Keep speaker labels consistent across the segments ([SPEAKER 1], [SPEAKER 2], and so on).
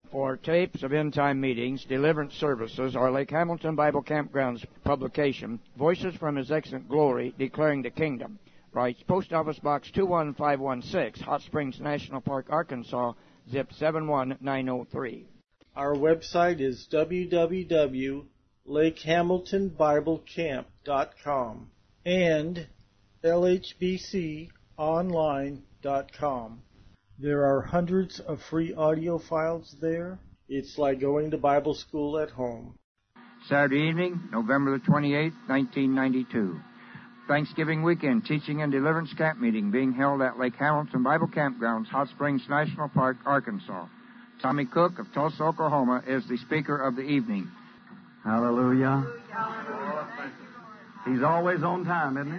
[SPEAKER 1] For tapes of end-time meetings, deliverance services, or Lake Hamilton Bible Campground's publication, Voices from His Excellent Glory, Declaring the Kingdom, writes Post Office Box 21516, Hot Springs National Park, Arkansas, zip 71903.
[SPEAKER 2] Our website is www.lakehamiltonbiblecamp.com and lhbconline.com. There are hundreds of free audio files there. It's like going to Bible school at home.
[SPEAKER 1] Saturday evening, November the 28th, 1992. Thanksgiving weekend teaching and deliverance camp meeting being held at Lake Hamilton Bible Campgrounds, Hot Springs National Park, Arkansas. Tommy Cook of Tulsa, Oklahoma is the speaker of the evening.
[SPEAKER 3] Hallelujah. He's always on time, isn't he?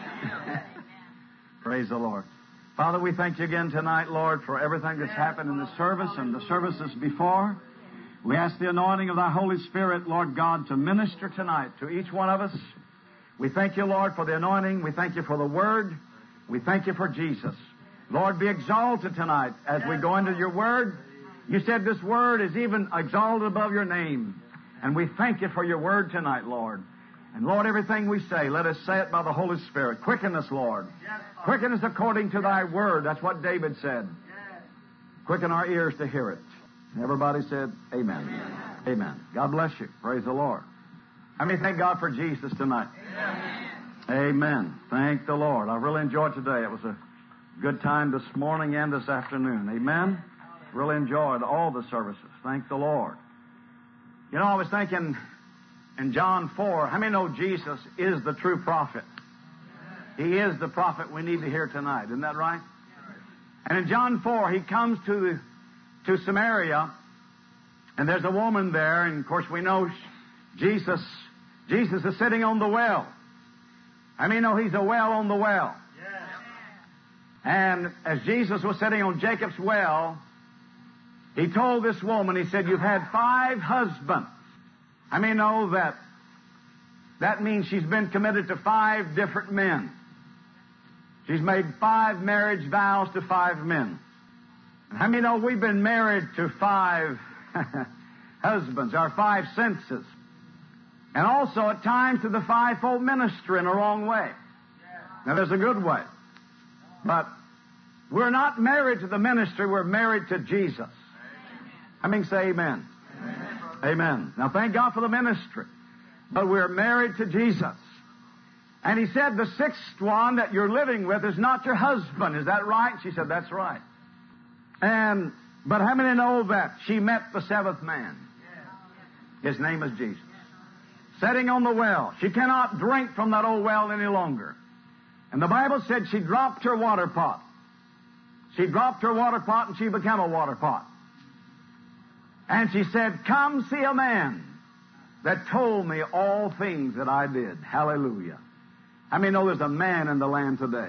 [SPEAKER 3] Praise the Lord. Father, we thank you again tonight, Lord, for everything that's happened in the service and the services before. We ask the anointing of thy Holy Spirit, Lord God, to minister tonight to each one of us. We thank you, Lord, for the anointing. We thank you for the Word. We thank you for Jesus. Lord, be exalted tonight as we go into your Word. You said this Word is even exalted above your name. And we thank you for your Word tonight, Lord. And, Lord, everything we say, let us say it by the Holy Spirit. Quicken us, Lord. Quicken us according to thy Word. That's what David said. Quicken our ears to hear it. And everybody said, amen. Amen. God bless you. Praise the Lord. How many thank God for Jesus tonight? Amen. Thank the Lord. I really enjoyed today. It was a good time this morning and this afternoon. Amen. Really enjoyed all the services. Thank the Lord. You know, I was thinking in John 4, how many know Jesus is the true prophet? He is the prophet we need to hear tonight. Isn't that right? And in John 4, he comes to Samaria, and there's a woman there, and of course we know Jesus is sitting on the well. How many know he's a well on the well? And as Jesus was sitting on Jacob's well, he told this woman, he said, you've had 5 husbands. How many know that means she's been committed to 5 different men? She's made 5 marriage vows to 5 men. And how many know we've been married to 5 husbands, our 5 senses? And also at times to the 5-fold ministry in a wrong way. Now there's a good way. But we're not married to the ministry, we're married to Jesus. I mean, say amen. Amen. Now thank God for the ministry. But we're married to Jesus. And he said the 6th one that you're living with is not your husband. Is that right? She said, that's right. But how many know that she met the 7th man? His name is Jesus. Sitting on the well. She cannot drink from that old well any longer. And the Bible said she dropped her water pot. She dropped her water pot and she became a water pot. And she said, come see a man that told me all things that I did. Hallelujah. How many know there's a man in the land today?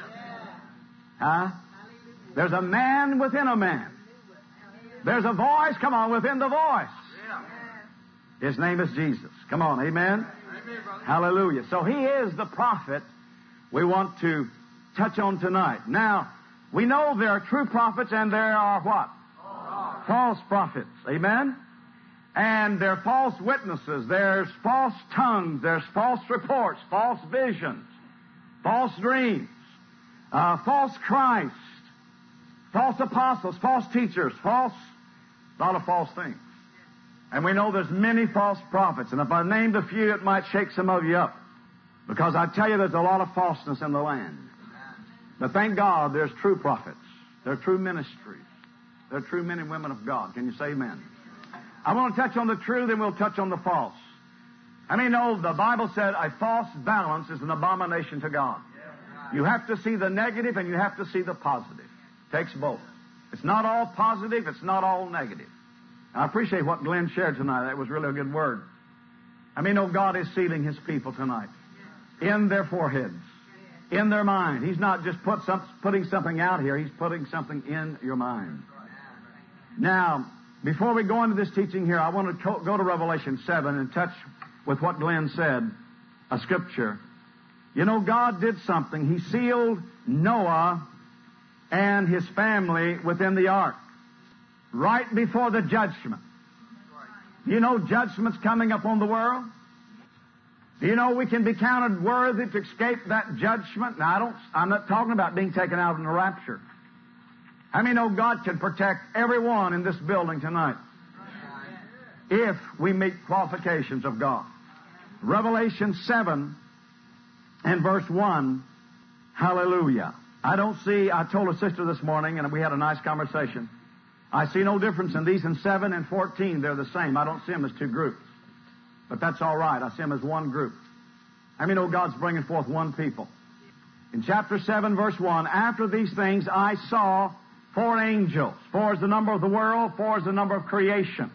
[SPEAKER 3] Huh? There's a man within a man. There's a voice, come on, within the voice. His name is Jesus. Come on, amen? Hallelujah. So he is the prophet we want to touch on tonight. Now, we know there are true prophets and there are what? False prophets. Amen? And there are false witnesses. There's false tongues. There's false reports, false visions, false dreams, false Christ, false apostles, false teachers, a lot of false things. And we know there's many false prophets. And if I named a few, it might shake some of you up. Because I tell you, there's a lot of falseness in the land. But thank God there's true prophets. There are true ministries. There are true men and women of God. Can you say amen? I want to touch on the true, then we'll touch on the false. I mean, the Bible said a false balance is an abomination to God. You have to see the negative and you have to see the positive. It takes both. It's not all positive. It's not all negative. I appreciate what Glenn shared tonight. That was really a good word. I mean, God is sealing His people tonight in their foreheads, in their mind. He's not just putting something out here. He's putting something in your mind. Now, before we go into this teaching here, I want to go to Revelation 7 and touch with what Glenn said, a scripture. You know, God did something. He sealed Noah and his family within the ark. right before the judgment. You know judgment's coming upon the world? Do you know we can be counted worthy to escape that judgment? Now, I'm not talking about being taken out in the rapture. How many know God can protect everyone in this building tonight if we meet qualifications of God? Revelation 7 and verse 1, hallelujah. I told a sister this morning, and we had a nice conversation. I see no difference in these in 7 and 14. They're the same. I don't see them as two groups. But that's all right. I see them as one group. How many know God's bringing forth one people? In chapter 7, verse 1, after these things I saw 4 angels. 4 is the number of the world. 4 is the number of creation.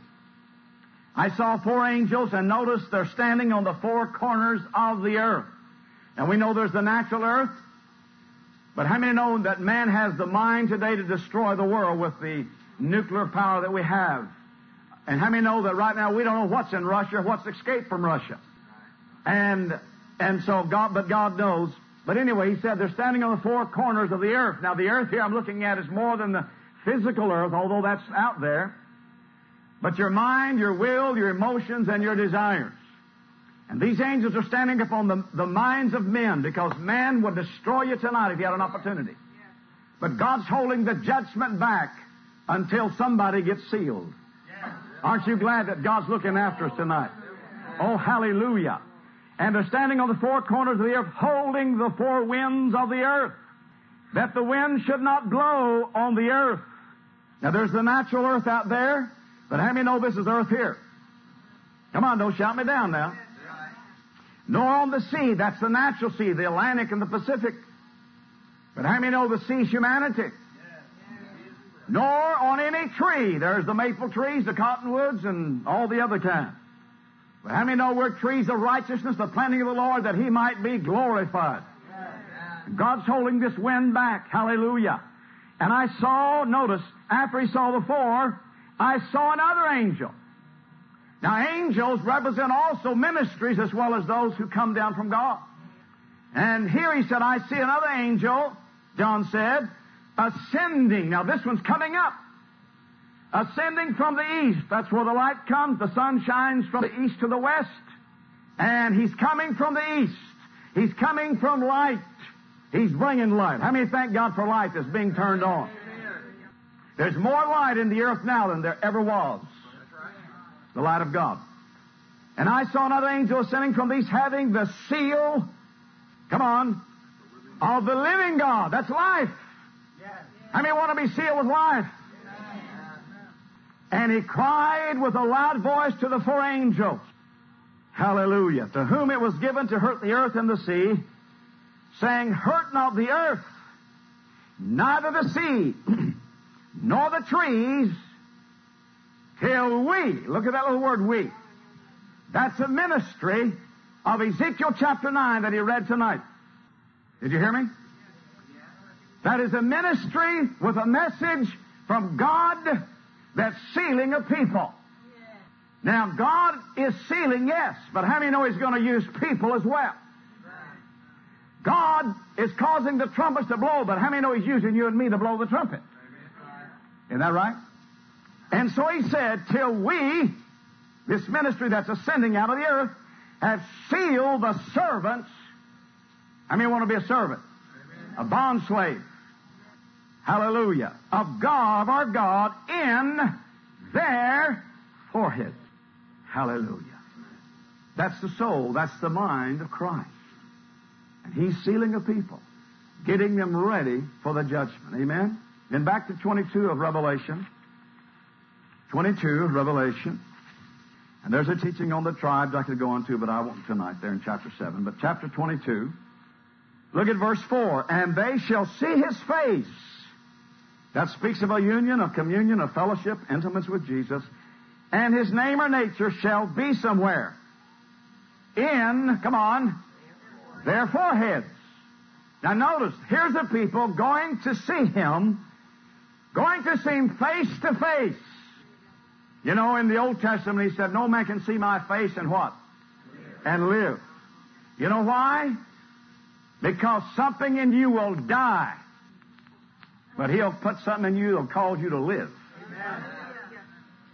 [SPEAKER 3] I saw 4 angels, and notice they're standing on the 4 corners of the earth. And we know there's the natural earth. But how many know that man has the mind today to destroy the world with the nuclear power that we have? And how many know that right now we don't know what's in Russia, what's escaped from Russia? And so God knows. But anyway, he said they're standing on the 4 corners of the earth. Now the earth here I'm looking at is more than the physical earth, although that's out there. But your mind, your will, your emotions, and your desires. And these angels are standing upon the minds of men, because man would destroy you tonight if he had an opportunity. But God's holding the judgment back until somebody gets sealed. Aren't you glad that God's looking after us tonight? Oh, hallelujah. And they're standing on the 4 corners of the earth, holding the 4 winds of the earth, that the wind should not blow on the earth. Now, there's the natural earth out there, but how many know this is earth here? Come on, don't shout me down now. Nor on the sea, that's the natural sea, the Atlantic and the Pacific. But how many know the sea's humanity? Nor on any tree. There's the maple trees, the cottonwoods, and all the other kinds. But how many know we're trees of righteousness, the planting of the Lord, that He might be glorified? God's holding this wind back. Hallelujah. And I saw, notice, after He saw the 4, I saw another angel. Now, angels represent also ministries as well as those who come down from God. And here he said, I see another angel, John said, ascending. Now, this one's coming up. Ascending from the east. That's where the light comes. The sun shines from the east to the west. And he's coming from the east. He's coming from light. He's bringing light. How many thank God for light that's being turned on? There's more light in the earth now than there ever was. The light of God. And I saw another angel ascending from these, having the seal, come on, of the living God. That's life. How many want to be sealed with life? And he cried with a loud voice to the 4 angels, hallelujah, to whom it was given to hurt the earth and the sea, saying, hurt not the earth, neither the sea, nor the trees, till we, look at that little word, we. That's a ministry of Ezekiel chapter 9 that he read tonight. Did you hear me? That is a ministry with a message from God that's sealing a people. Now, God is sealing, yes, but how many know He's going to use people as well? God is causing the trumpets to blow, but how many know He's using you and me to blow the trumpet? Isn't that right? And so He said, till we, this ministry that's ascending out of the earth, have sealed the servants. How many want to be a servant? A bond slave. Hallelujah. Of God, of our God, in their foreheads. Hallelujah. That's the soul, that's the mind of Christ. And He's sealing a people, getting them ready for the judgment. Amen? Then back to 22 of Revelation. 22 of Revelation. And there's a teaching on the tribes I could go on to, but I won't tonight there in chapter 7. But chapter 22, look at verse 4. And they shall see His face. That speaks of a union, of communion, of fellowship, intimacy with Jesus. And His name or nature shall be somewhere. In, come on, their foreheads. Now notice, here's the people going to see Him, going to see Him face to face. You know, in the Old Testament He said, no man can see my face and what? And live. You know why? Because something in you will die. But He'll put something in you that'll cause you to live.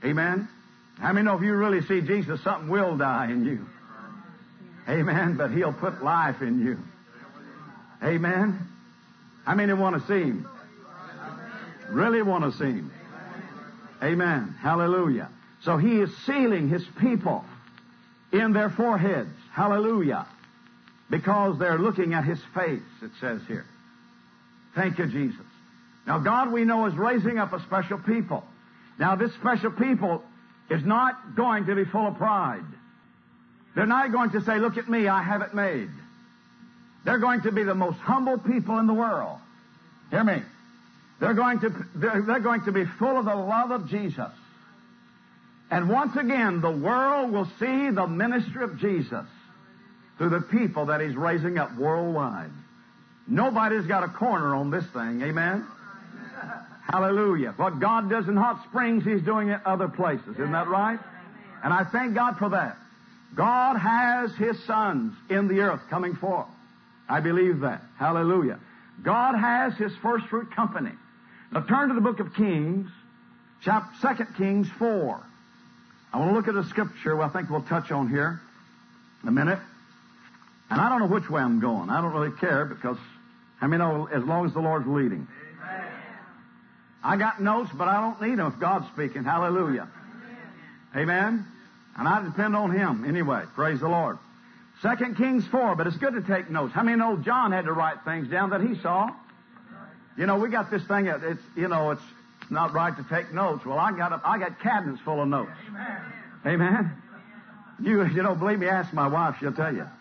[SPEAKER 3] Amen? How many know if you really see Jesus, something will die in you? Amen? But He'll put life in you. Amen? How many want to see Him? Really want to see Him? Amen. Hallelujah. So He is sealing His people in their foreheads. Hallelujah. Because they're looking at His face, it says here. Thank you, Jesus. Now, God, we know, is raising up a special people. Now, this special people is not going to be full of pride. They're not going to say, look at me, I have it made. They're going to be the most humble people in the world. Hear me. They're going to be full of the love of Jesus. And once again, the world will see the ministry of Jesus through the people that He's raising up worldwide. Nobody's got a corner on this thing. Amen? Hallelujah. What God does in Hot Springs, He's doing it other places. Isn't that right? And I thank God for that. God has His sons in the earth coming forth. I believe that. Hallelujah. God has His first fruit company. Now turn to the book of Kings, 2 Kings 4. I want to look at a scripture I think we'll touch on here in a minute. And I don't know which way I'm going. I don't really care because, I mean, as long as the Lord's leading. Amen. I got notes, but I don't need them if God's speaking. Hallelujah. Amen. And I depend on Him anyway. Praise the Lord. 2 Kings 4, but it's good to take notes. How many know John had to write things down that he saw? You know, we got this thing, it's not right to take notes. Well, I got cabinets full of notes. Amen. You don't believe me, ask my wife, she'll tell you.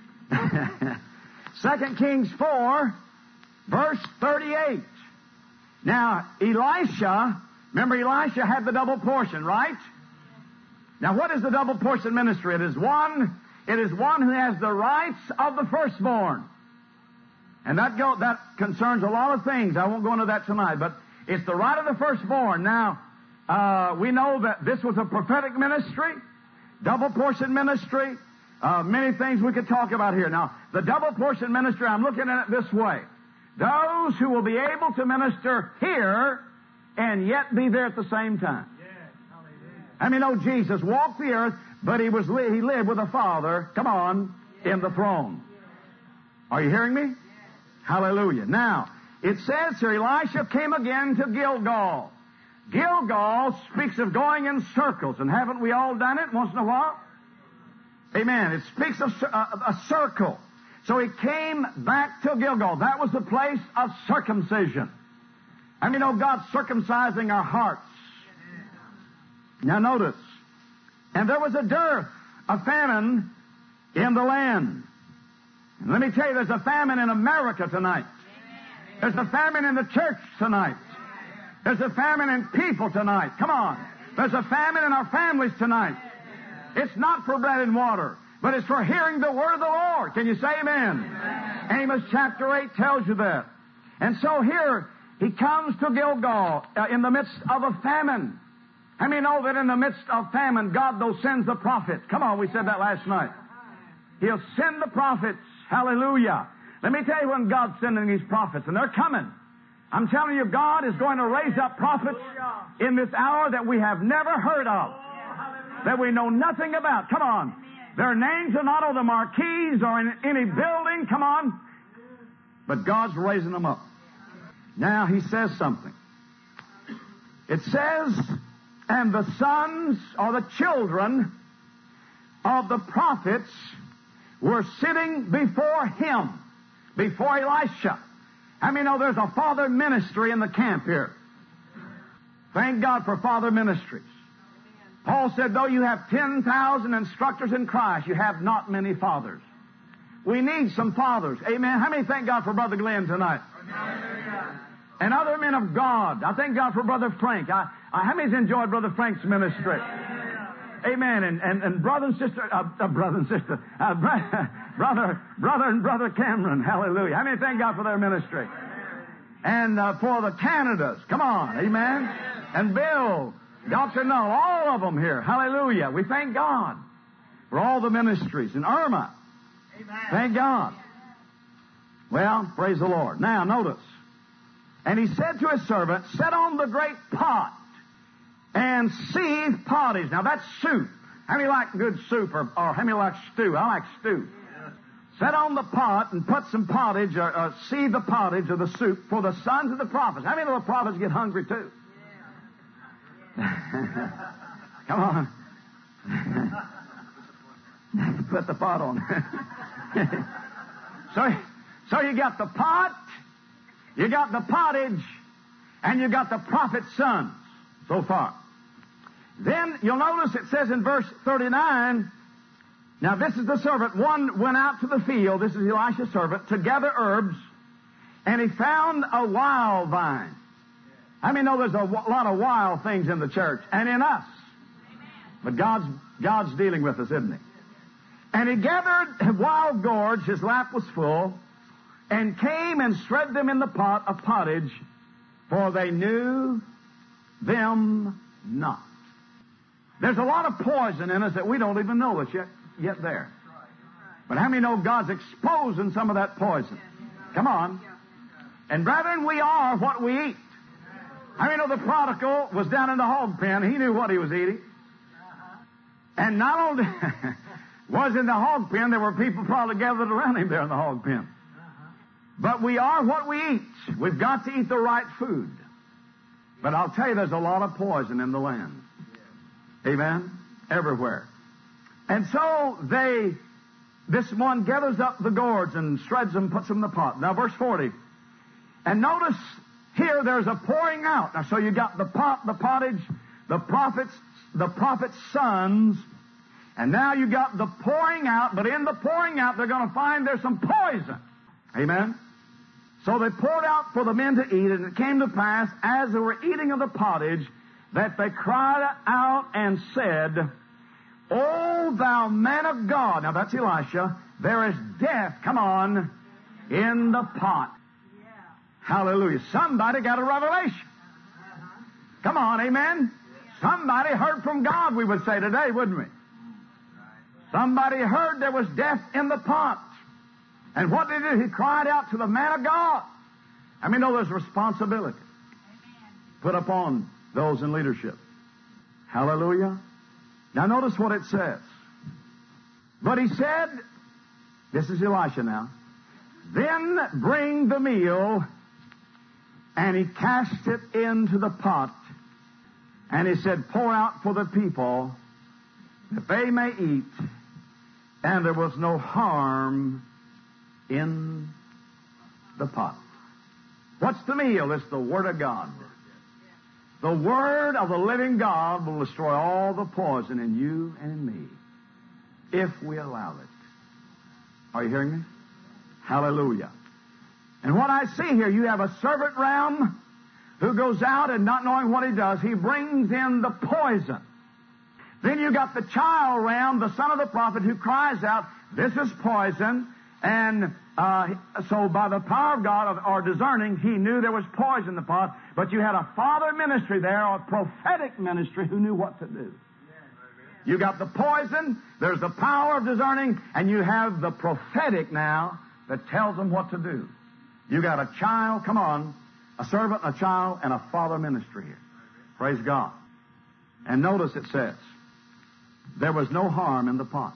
[SPEAKER 3] 2 Kings 4, verse 38. Now, Elisha, remember Elisha had the double portion, right? Now, what is the double portion ministry? It is one who has the rights of the firstborn. And that concerns a lot of things. I won't go into that tonight, but it's the right of the firstborn. Now, we know that this was a prophetic ministry, double portion ministry, many things we could talk about here. Now, the double portion ministry, I'm looking at it this way. Those who will be able to minister here and yet be there at the same time. I mean, Jesus walked the earth, but he lived with the Father, come on, in the throne. Are you hearing me? Hallelujah. Now, it says here, Elisha came again to Gilgal. Gilgal speaks of going in circles, and haven't we all done it once in a while? Amen. It speaks of a circle. So he came back to Gilgal. That was the place of circumcision. I mean, God's circumcising our hearts. Now notice, and there was a dearth, a famine in the land. And let me tell you, there's a famine in America tonight. There's a famine in the church tonight. There's a famine in people tonight. Come on. There's a famine in our families tonight. It's not for bread and water, but it's for hearing the word of the Lord. Can you say amen? Amos chapter 8 tells you that. And so here, he comes to Gilgal in the midst of a famine. How many know that in the midst of famine, God, though, sends the prophets? Come on, we said that last night. He'll send the prophets. Hallelujah. Let me tell you when God's sending these prophets, and they're coming. I'm telling you, God is going to raise up prophets in this hour that we have never heard of, that we know nothing about. Come on. Their names are not on the marquees or in any building. Come on. But God's raising them up. Now, he says something. It says, and the sons or the children of the prophets were sitting before him, before Elisha. How many know there's a father ministry in the camp here? Thank God for father ministries. Paul said, though you have 10,000 instructors in Christ, you have not many fathers. We need some fathers. Amen. How many thank God for Brother Glenn tonight? And other men of God. I thank God for Brother Frank. How many's enjoyed Brother Frank's ministry? Amen. And brother and sister, brother Cameron. Hallelujah. How many thank God for their ministry? And for the Canadas. Come on. Amen. And Bill, Dr. Null, all of them here. Hallelujah. We thank God for all the ministries. And Irma. Thank God. Well, praise the Lord. Now, notice. And he said to his servant, set on the great pot and seethed pottage. Now that's soup. How many like good soup or how many like stew? I like stew. Set on the pot and put some pottage or seethe the pottage of the soup for the sons of the prophets. How many of the prophets get hungry too? Come on. Put the pot on. So you got the pot, you got the pottage, and you got the prophet's sons so far. Then you'll notice it says in verse 39, now this is the servant. One went out to the field, this is Elisha's servant, to gather herbs, and he found a wild vine. I mean, there's a lot of wild things in the church and in us. But God's dealing with us, isn't he? And he gathered wild gourds, his lap was full, and came and spread them in the pot of pottage, for they knew them not. There's a lot of poison in us that we don't even know it's yet there. But how many know God's exposing some of that poison? Come on. And brethren, we are what we eat. How many know the prodigal was down in the hog pen? He knew what he was eating. And not only was in the hog pen, there were people probably gathered around him there in the hog pen. But we are what we eat. We've got to eat the right food. But I'll tell you, there's a lot of poison in the land. Amen? Everywhere. And so this one gathers up the gourds and shreds them, puts them in the pot. Now verse 40. And notice here there's a pouring out. Now so you got the pot, the pottage, the prophet's sons, and now you got the pouring out, but in the pouring out they're going to find there's some poison. Amen? So they poured out for the men to eat, and it came to pass, as they were eating of the pottage, that they cried out and said, O thou man of God. Now that's Elisha. There is death, come on, in the pot. Yeah. Hallelujah. Somebody got a revelation. Come on, amen? Somebody heard from God, we would say today, wouldn't we? Somebody heard there was death in the pot. And what did he do? He cried out to the man of God. I mean, there's responsibility put upon those in leadership. Hallelujah. Now notice what it says. But he said, this is Elisha now, then bring the meal, and he cast it into the pot, and he said, pour out for the people, that they may eat, and there was no harm in the pot. What's the meal? It's the Word of God. The Word of the living God will destroy all the poison in you and in me, if we allow it. Are you hearing me? Hallelujah. And what I see here, you have a servant round who goes out and not knowing what he does, he brings in the poison. Then you got the child round, the son of the prophet, who cries out, this is poison. And so by the power of God, or discerning, he knew there was poison in the pot. But you had a father ministry there, or a prophetic ministry, who knew what to do. You got the poison, there's the power of discerning, and you have the prophetic now that tells them what to do. You got a child, come on, a servant, a child, and a father ministry here. Praise God. And notice it says, there was no harm in the pot.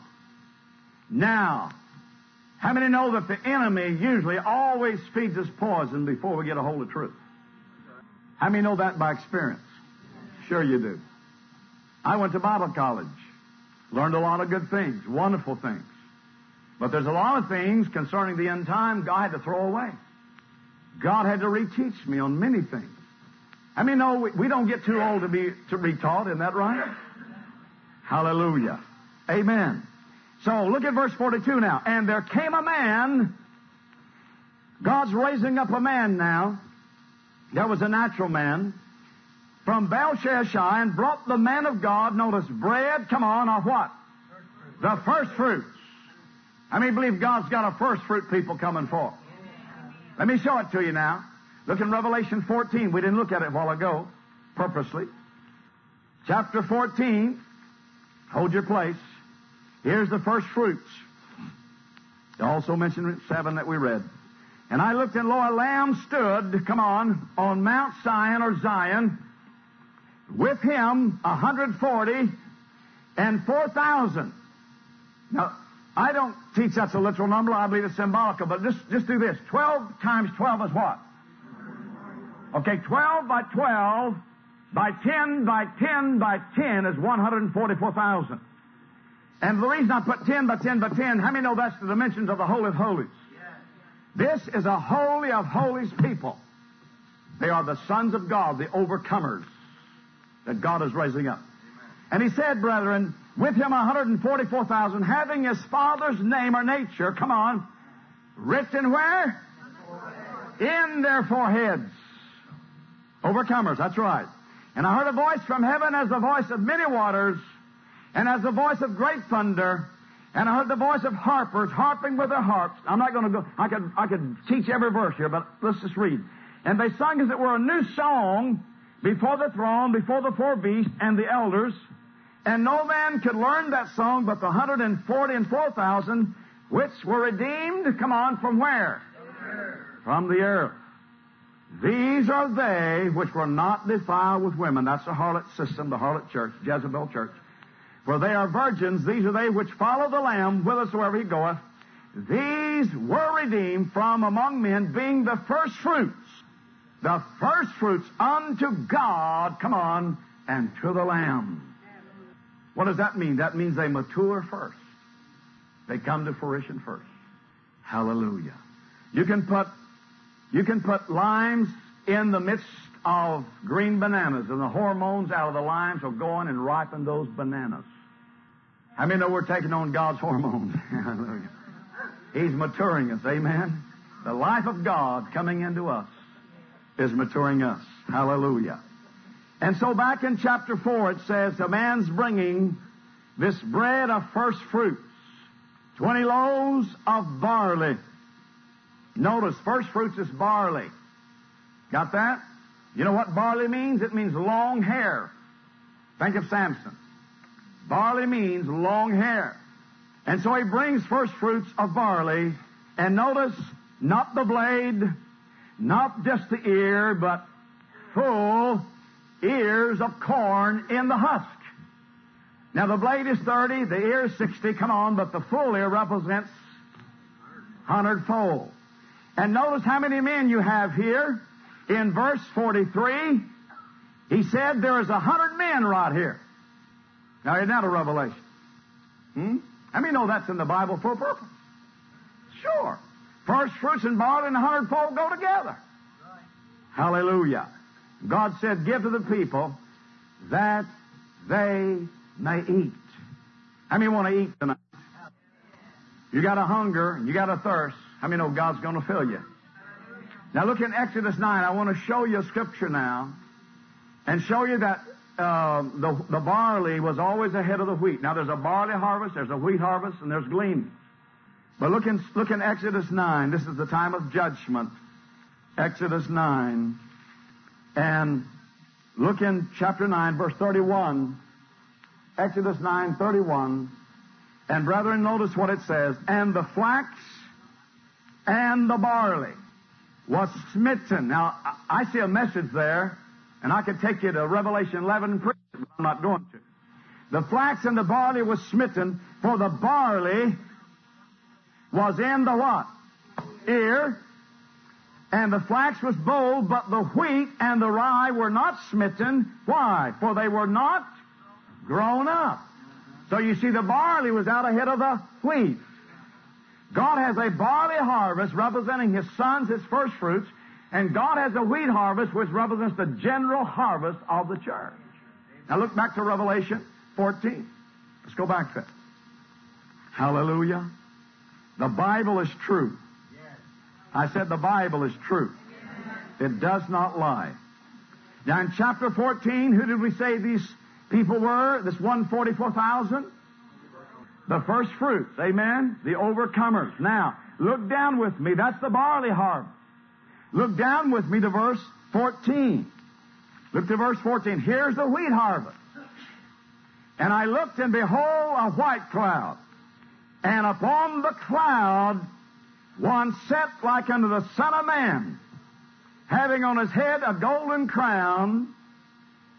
[SPEAKER 3] Now, how many know that the enemy usually always feeds us poison before we get a hold of truth? How many know that by experience? Sure you do. I went to Bible college, learned a lot of good things, wonderful things. But there's a lot of things concerning the end time God had to throw away. God had to reteach me on many things. I mean, no, we don't get too old to be taught, isn't that right? Hallelujah. Amen. So look at verse 42 now. And there came a man. God's raising up a man now. There was a natural man from Baal-shalisha, and brought the man of God, notice, bread, come on, or what? The first fruits. How many believe God's got a first fruit people coming forth? Let me show it to you now. Look in Revelation 14. We didn't look at it a while ago, purposely. Chapter 14. Hold your place. Here's the first fruits. They also mentioned 7 that we read. And I looked, and lo, a lamb stood, come on Mount Zion, or Zion, with him 140 and 4,000. Now, I don't teach that's a literal number. I believe it's symbolical. But just do this. 12 times 12 is what? Okay, 12 by 12 by 10 by 10 by 10 is 144,000. And the reason I put 10 by 10 by 10, how many know that's the dimensions of the Holy of Holies? This is a holy of holies people. They are the sons of God, the overcomers that God is raising up. And he said, brethren, with him 144,000, having his Father's name or nature, come on, written where? In their foreheads. Overcomers, that's right. And I heard a voice from heaven as the voice of many waters, and as the voice of great thunder, and I heard the voice of harpers harping with their harps. I'm not going to go, I could teach every verse here, but let's just read. And they sung as it were a new song before the throne, before the four beasts and the elders. And no man could learn that song but the 140 and 4,000 which were redeemed, come on, from where? From the earth. These are they which were not defiled with women. That's the harlot system, the harlot church, Jezebel church. For they are virgins. These are they which follow the Lamb whithersoever he goeth. These were redeemed from among men, being the first fruits. The first fruits unto God, come on, and to the Lamb. What does that mean? That means they mature first. They come to fruition first. Hallelujah. You can put limes in the midst of green bananas, and the hormones out of the limes will go in and ripen those bananas. How many know we're taking on God's hormones? Hallelujah. He's maturing us. Amen. The life of God coming into us is maturing us. Hallelujah. And so back in chapter 4 it says, a man's bringing this bread of first fruits, 20 loaves of barley. Notice, first fruits is barley. Got that? You know what barley means? It means long hair. Think of Samson. Barley means long hair. And so he brings first fruits of barley. And notice, not the blade, not just the ear, but full ears of corn in the husk. Now the blade is 30, the ear is 60, come on, but the full ear represents 100-fold. And notice how many men you have here. In verse 43, he said there is 100 men right here. Now, isn't that a revelation? How many know that's in the Bible for a purpose? Sure. First fruits and barley and 100-fold go together. Hallelujah. God said, give to the people that they may eat. How many want to eat tonight? You got a hunger, you got a thirst. How many know God's going to fill you? Now look in Exodus 9. I want to show you a scripture now and show you that the barley was always ahead of the wheat. Now there's a barley harvest, there's a wheat harvest, and there's gleaning. But look in Exodus 9. This is the time of judgment. Exodus 9. And look in chapter 9, verse 31. Exodus 9, 31. And brethren, notice what it says. And the flax and the barley was smitten. Now, I see a message there, and I could take you to Revelation 11 and preach it, but I'm not going to. The flax and the barley was smitten, for the barley was in the what? Ear. And the flax was bold, but the wheat and the rye were not smitten. Why? For they were not grown up. So you see, the barley was out ahead of the wheat. God has a barley harvest representing His sons, His first fruits, and God has a wheat harvest which represents the general harvest of the church. Now look back to Revelation 14. Let's go back there. Hallelujah. The Bible is true. I said the Bible is true. It does not lie. Now in chapter 14, who did we say these people were? This 144,000? The first fruits, amen? The overcomers. Now, look down with me. That's the barley harvest. Look down with me to verse 14. Look to verse 14. Here's the wheat harvest. And I looked, and behold, a white cloud. And upon the cloud one sat like unto the Son of Man, having on his head a golden crown,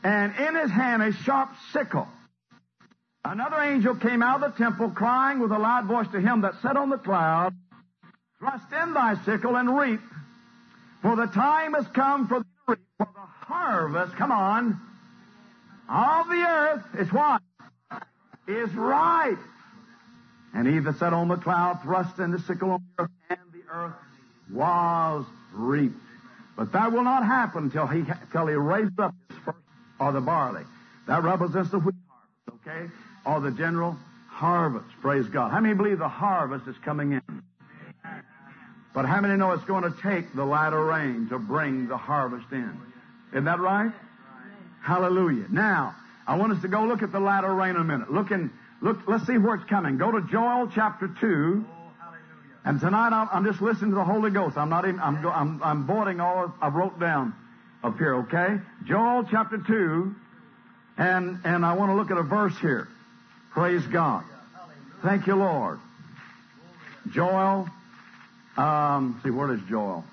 [SPEAKER 3] and in his hand a sharp sickle. Another angel came out of the temple, crying with a loud voice to him that sat on the cloud, Thrust in thy sickle and reap, for the time has come for thee to reap, for the harvest, come on, of the earth is what? Is ripe. And he that sat on the cloud thrust in the sickle on the earth, and the earth was reaped. But that will not happen till he raised up his first, or the barley. That represents the wheat harvest, okay? Or the general harvest. Praise God. How many believe the harvest is coming in? But how many know it's going to take the latter rain to bring the harvest in? Isn't that right? Hallelujah. Now, I want us to go look at the latter rain in a minute. Look, let's see where it's coming. Go to Joel chapter 2. And tonight I'm just listening to the Holy Ghost. I'm boarding all I wrote down up here, okay? Joel chapter 2. And I want to look at a verse here. Praise God. Thank you, Lord. Joel. See, where is Joel?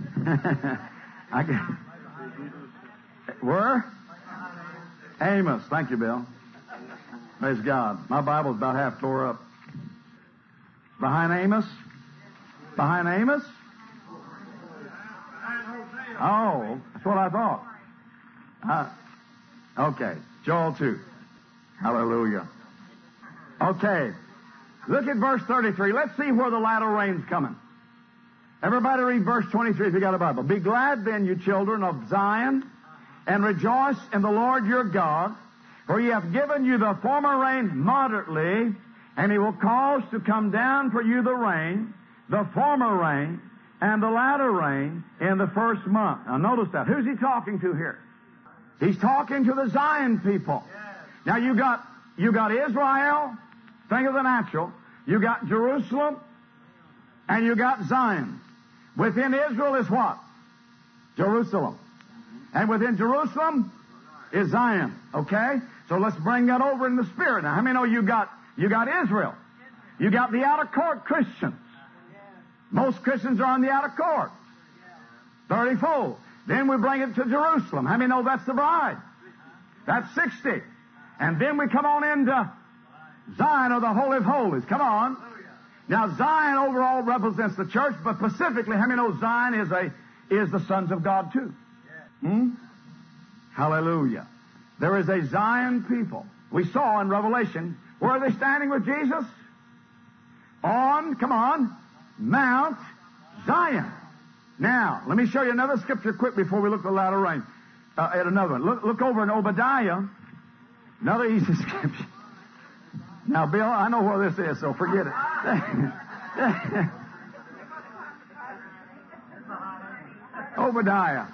[SPEAKER 3] Where? Amos. Thank you, Bill. Praise God. My Bible's about half tore up. Behind Amos? Behind Amos? Oh, that's what I thought. Okay. Joel 2. Hallelujah. Okay. Look at verse 33. Let's see where the latter rain's coming. Everybody read verse 23 if you got a Bible. Be glad then, you children of Zion, and rejoice in the Lord your God, for he hath given you the former rain moderately, and he will cause to come down for you the rain, the former rain, and the latter rain in the first month. Now notice that. Who's he talking to here? He's talking to the Zion people. Now you got Israel, think of the natural. You got Jerusalem, and you got Zion. Within Israel is what? Jerusalem. And within Jerusalem is Zion. Okay? So let's bring that over in the spirit. Now, how many know you got Israel? You got the outer court Christians. Most Christians are on the outer court. 30-fold. Then we bring it to Jerusalem. How many know that's the bride? That's 60. And then we come on into Zion, or the Holy of Holies. Come on. Now, Zion overall represents the church, but specifically, how many know Zion is the sons of God too? Hallelujah. There is a Zion people. We saw in Revelation, where are they standing with Jesus? Come on, Mount Zion. Now, let me show you another scripture quick before we look at the latter rain. At another one. Look over in Obadiah. Another easy scripture. Now, Bill, I know where this is, so forget it. Obadiah.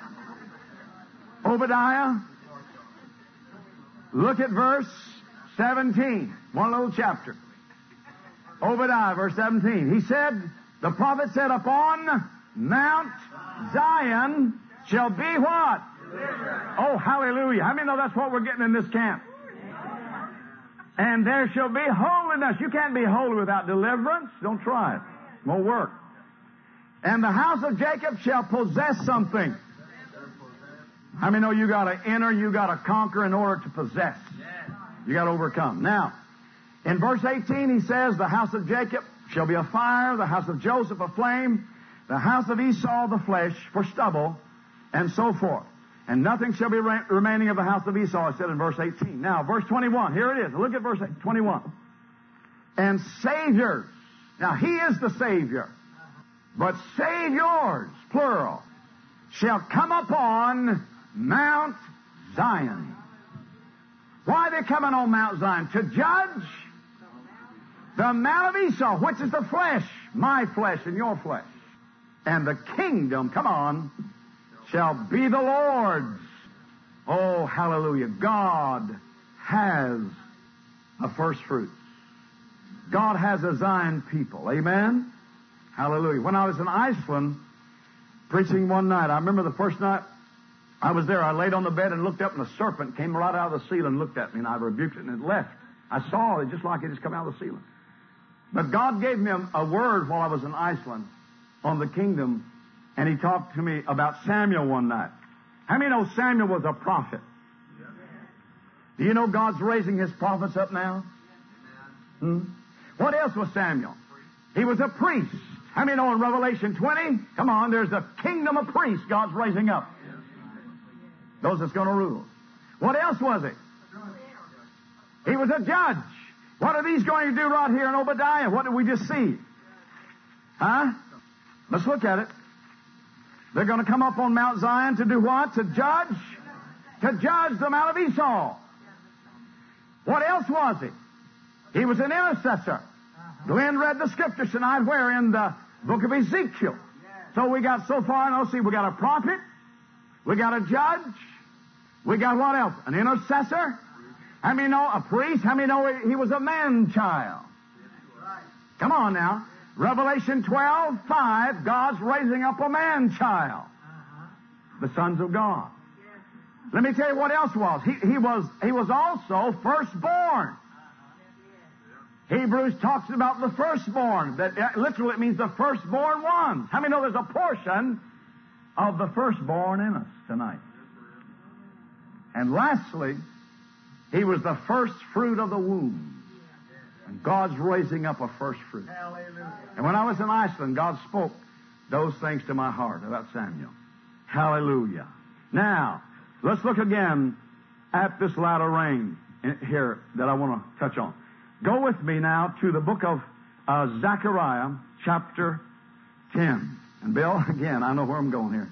[SPEAKER 3] Look at verse 17. One little chapter. Obadiah, verse 17. He said, the prophet said, upon Mount Zion shall be what? Oh, hallelujah. How many know that's what we're getting in this camp? And there shall be holiness. You can't be holy without deliverance. Don't try it. It won't work. And the house of Jacob shall possess something. How many know you got to enter, you got to conquer in order to possess? You got to overcome. Now, in verse 18 he says, the house of Jacob shall be a fire, the house of Joseph a flame, the house of Esau the flesh for stubble, and so forth. And nothing shall be remaining of the house of Esau, I said in verse 18. Now, verse 21. Here it is. Look at verse 21. And saviors. Now, he is the Savior. But saviors, plural, shall come upon Mount Zion. Why are they coming on Mount Zion? To judge the Mount of Esau, which is the flesh, my flesh and your flesh. And the kingdom, come on, shall be the Lord's. Oh, hallelujah. God has a first fruit. God has a Zion people. Amen? Hallelujah. When I was in Iceland preaching one night, I remember the first night I was there, I laid on the bed and looked up, and a serpent came right out of the ceiling and looked at me, and I rebuked it, and it left. I saw it just like it just come out of the ceiling. But God gave me a word while I was in Iceland on the kingdom, and he talked to me about Samuel one night. How many know Samuel was a prophet? Do you know God's raising His prophets up now? What else was Samuel? He was a priest. How many know in Revelation 20? Come on, there's a kingdom of priests God's raising up. Those that's going to rule. What else was he? He was a judge. What are these going to do right here in Obadiah? What did we just see? Huh? Let's look at it. They're going to come up on Mount Zion to do what? To judge? To judge them out of Esau. What else was he? He was an intercessor. Glenn read the scriptures tonight where? In the book of Ezekiel. So we got so far, now see, we got a prophet, we got a judge, we got what else? An intercessor. How many know a priest? How many know he was a man-child? Come on now. Revelation 12:5, God's raising up a man-child. The sons of God. Let me tell you what else was. He was also firstborn. Hebrews talks about the firstborn. That literally it means the firstborn ones. How many know there's a portion of the firstborn in us tonight? And lastly, he was the first fruit of the womb. And God's raising up a first fruit. And when I was in Iceland, God spoke those things to my heart about Samuel. Hallelujah. Now, let's look again at this latter rain here that I want to touch on. Go with me now to the book of Zechariah, chapter 10. And Bill, again, I know where I'm going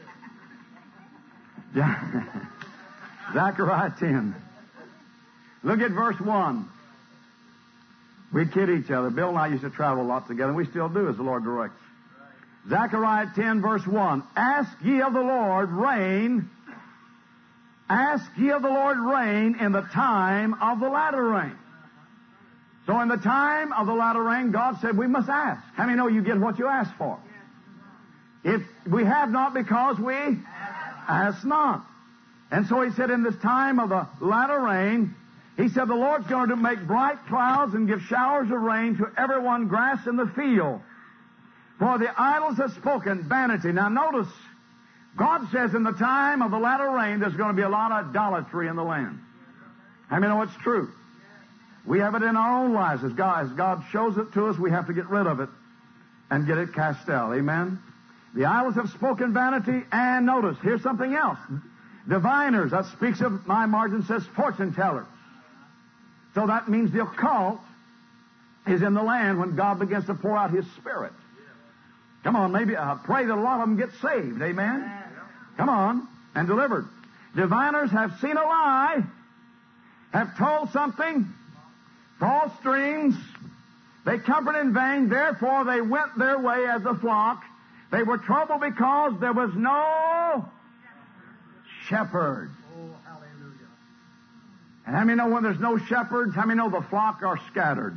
[SPEAKER 3] here. Zechariah 10. Look at verse 1. We kid each other. Bill and I used to travel a lot together, and we still do as the Lord directs. Zechariah 10, verse 1. Ask ye of the Lord rain. Ask ye of the Lord rain in the time of the latter rain. So in the time of the latter rain, God said we must ask. How many know you get what you ask for? If we have not because we ask not. And so he said in this time of the latter rain, he said the Lord's going to make bright clouds and give showers of rain to everyone grass in the field. For the idols have spoken vanity. Now notice, God says in the time of the latter rain there's going to be a lot of idolatry in the land. How many know it's true? We have it in our own lives. As God shows it to us, we have to get rid of it and get it cast out. Amen? The idols have spoken vanity, and notice, here's something else. Diviners, that speaks of, my margin says, fortune tellers. So that means the occult is in the land when God begins to pour out His Spirit. Come on, maybe pray that a lot of them get saved. Amen? Come on, and delivered. Diviners have seen a lie, have told something, false dreams. They comfort in vain, therefore they went their way as a flock. They were troubled because there was no shepherd.
[SPEAKER 4] Oh, hallelujah.
[SPEAKER 3] And how many know when there's no shepherds, how many know the flock are scattered?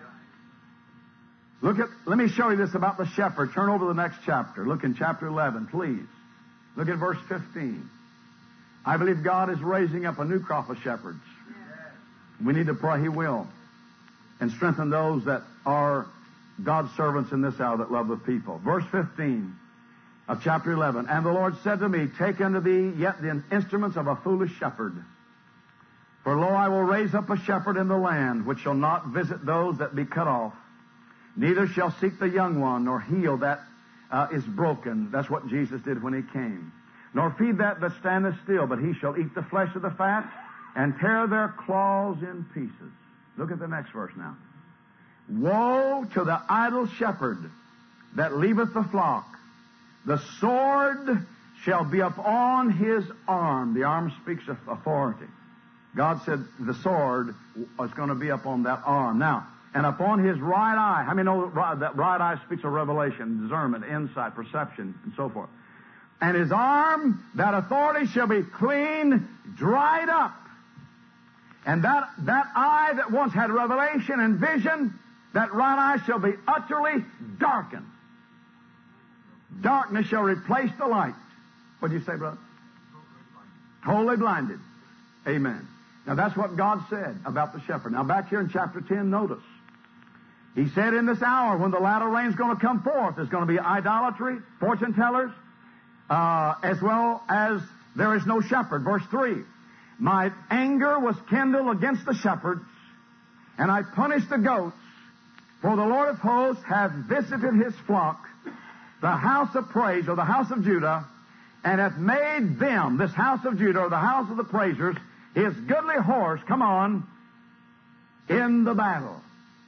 [SPEAKER 3] Let me show you this about the shepherd. Turn over to the next chapter. Look in chapter 11, please. Look at verse 15. I believe God is raising up a new crop of shepherds. We need to pray He will. And strengthen those that are God's servants in this hour that love the people. Verse 15 of chapter 11. And the Lord said to me, take unto thee yet the instruments of a foolish shepherd. For lo, I will raise up a shepherd in the land, which shall not visit those that be cut off, neither shall seek the young one, nor heal that is broken. That's what Jesus did when He came. Nor feed that standeth still, but He shall eat the flesh of the fat, and tear their claws in pieces. Look at the next verse now. Woe to the idle shepherd that leaveth the flock. The sword shall be upon his arm. The arm speaks of authority. God said the sword is going to be upon that arm. Now, and upon his right eye. How many know that right eye speaks of revelation, discernment, insight, perception, and so forth. And his arm, that authority shall be clean, dried up. And that eye that once had revelation and vision, that right eye shall be utterly darkened. Darkness shall replace the light. What do you say, brother? Totally blinded. Amen. Now that's what God said about the shepherd. Now back here in chapter 10, notice. He said in this hour when the latter rain is going to come forth, there's going to be idolatry, fortune tellers, as well as there is no shepherd. Verse 3. My anger was kindled against the shepherds, and I punished the goats, for the Lord of hosts hath visited his flock, the house of praise, or the house of Judah, and hath made them, this house of Judah, or the house of the praisers, his goodly horse, come on, in the battle.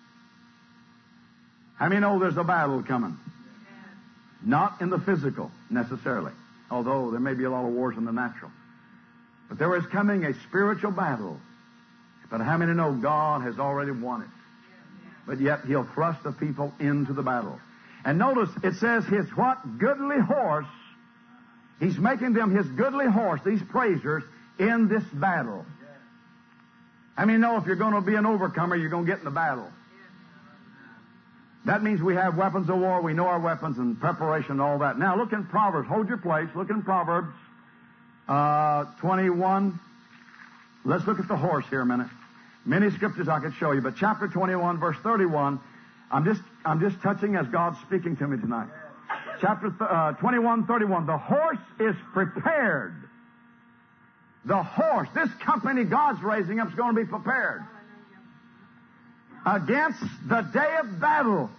[SPEAKER 3] How many know there's a battle coming? Not in the physical, necessarily, although there may be a lot of wars in the natural. But there is coming a spiritual battle. But how many know God has already won it? But yet He'll thrust the people into the battle. And notice, it says his what? Goodly horse. He's making them his goodly horse, these praisers, in this battle. How many know if you're going to be an overcomer, you're going to get in the battle? That means we have weapons of war, we know our weapons and preparation and all that. Now look in Proverbs. Hold your place. Look in Proverbs 21. Let's look at the horse here a minute. Many scriptures I could show you, but chapter 21, verse 31, I'm just touching as God's speaking to me tonight. Chapter 21, 31, the horse is prepared. The horse, this company God's raising up is going to be prepared against the day of battle.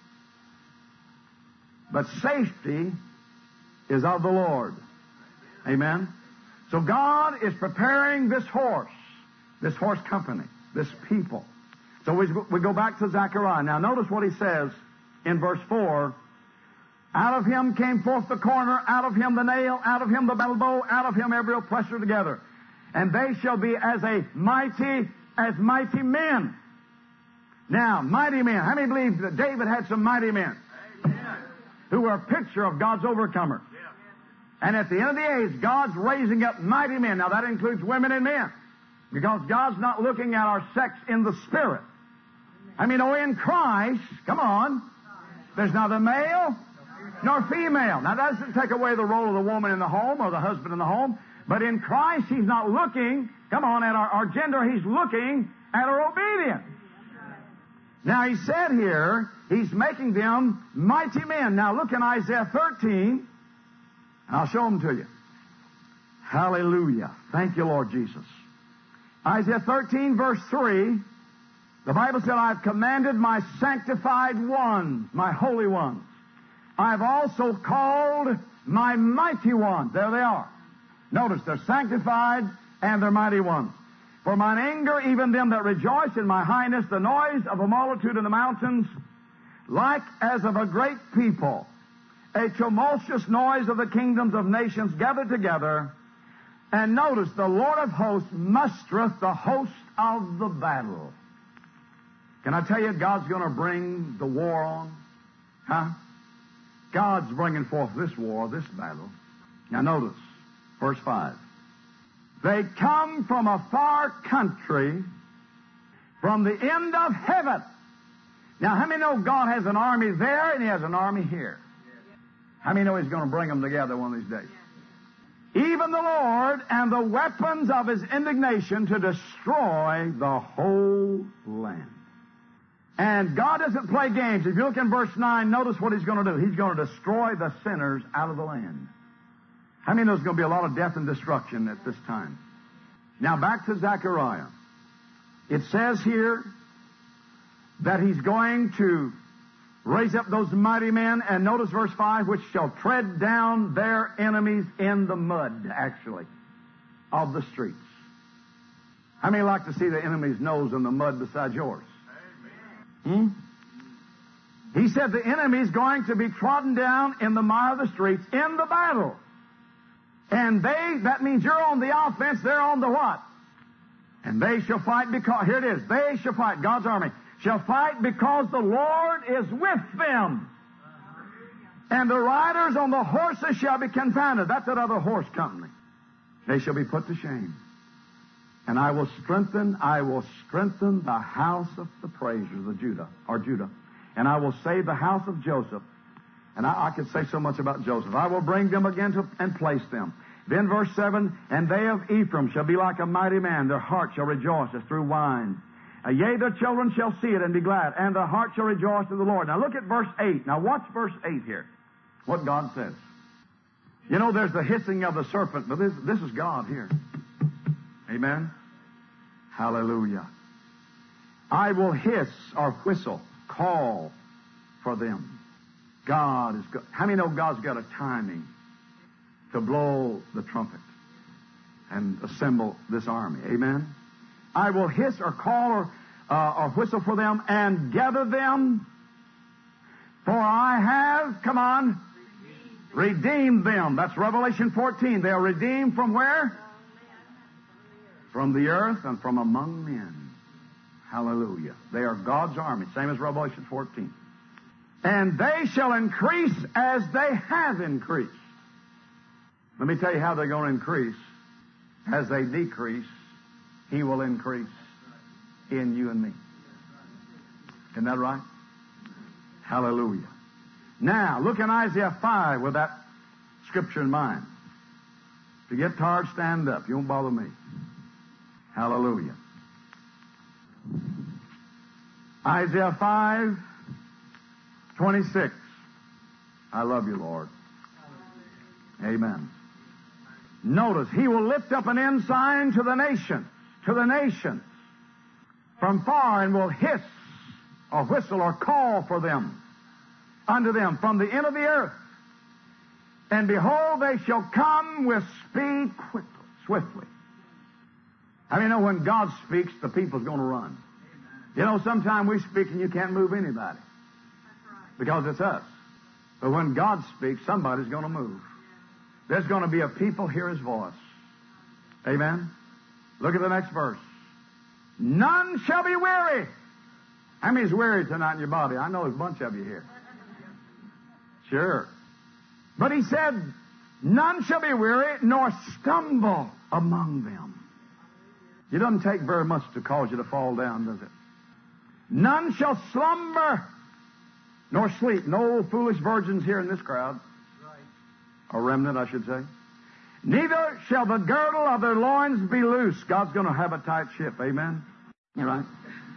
[SPEAKER 3] But safety is of the Lord. Amen? So God is preparing this horse company, this people. So we go back to Zechariah. Now notice what he says in verse 4. Out of him came forth the corner, out of him the nail, out of him the battle bow, out of him every oppressor together. And they shall be as mighty men. Now, mighty men. How many believe that David had some mighty men? Amen. Who were a picture of God's overcomer? Yeah. And at the end of the age, God's raising up mighty men. Now, that includes women and men. Because God's not looking at our sex in the spirit. I mean, in Christ, come on, there's neither male nor female. Now, that doesn't take away the role of the woman in the home or the husband in the home. But in Christ, He's not looking, come on, at our gender. He's looking at our obedience. Now, He said here, He's making them mighty men. Now, look in Isaiah 13, and I'll show them to you. Hallelujah. Thank you, Lord Jesus. Isaiah 13, verse 3, the Bible said, I've commanded my sanctified ones, my holy ones. I've also called my mighty ones. There they are. Notice, they're sanctified and they're mighty ones. For mine anger, even them that rejoice in my highness, the noise of a multitude in the mountains, like as of a great people, a tumultuous noise of the kingdoms of nations gathered together. And notice, the Lord of hosts mustereth the host of the battle. Can I tell you, God's going to bring the war on? Huh? God's bringing forth this war, this battle. Now notice, verse 5. They come from a far country, from the end of heaven. Now, how many know God has an army there and He has an army here? How many know He's going to bring them together one of these days? Even the Lord and the weapons of His indignation to destroy the whole land. And God doesn't play games. If you look in verse 9, notice what He's going to do. He's going to destroy the sinners out of the land. How many know there's going to be a lot of death and destruction at this time? Now back to Zechariah. It says here that He's going to raise up those mighty men, and notice verse 5, which shall tread down their enemies in the mud, actually, of the streets. How many like to see the enemy's nose in the mud beside yours? He said the enemy's going to be trodden down in the mire of the streets in the battle. And that means you're on the offense, they're on the what? And they shall fight because, here it is, they shall fight, God's army, shall fight because the Lord is with them. And the riders on the horses shall be confounded. That's that other horse company. They shall be put to shame. And I will strengthen the house of the praisers of Judah. And I will save the house of Joseph. And I could say so much about Joseph. I will bring them again and place them. Then verse 7, and they of Ephraim shall be like a mighty man. Their heart shall rejoice as through wine. Yea, their children shall see it and be glad. And their heart shall rejoice in the Lord. Now look at verse 8. Now watch verse 8 here. What God says. You know, there's the hissing of the serpent, but this is God here. Amen? Hallelujah. I will hiss or whistle, call for them. God is good. How many know God's got a timing to blow the trumpet and assemble this army? Amen? I will hiss or call or whistle for them and gather them, for I have, come on, redeemed them. That's Revelation 14. They are redeemed from where? From the earth and from among men. Hallelujah. They are God's army, same as Revelation 14. And they shall increase as they have increased. Let me tell you how they're going to increase. As they decrease, He will increase in you and me. Isn't that right? Hallelujah. Now, look in Isaiah 5 with that scripture in mind. If you get tired, stand up. You won't bother me. Hallelujah. Isaiah 5:26. I love you, Lord. Amen. Notice, He will lift up an ensign to the nations, from far, and will hiss or whistle or call for them, unto them from the end of the earth. And behold, they shall come with speed swiftly. How many know when God speaks, the people's going to run? You know, sometimes we speak and you can't move anybody. Because it's us. But when God speaks, somebody's going to move. There's going to be a people hear His voice. Amen? Look at the next verse. None shall be weary. How many's weary tonight in your body? I know there's a bunch of you here. Sure. But He said, none shall be weary, nor stumble among them. It doesn't take very much to cause you to fall down, does it? None shall slumber, nor sleep. No foolish virgins here in this crowd. A remnant, I should say. Neither shall the girdle of their loins be loose. God's going to have a tight ship. Amen? You right?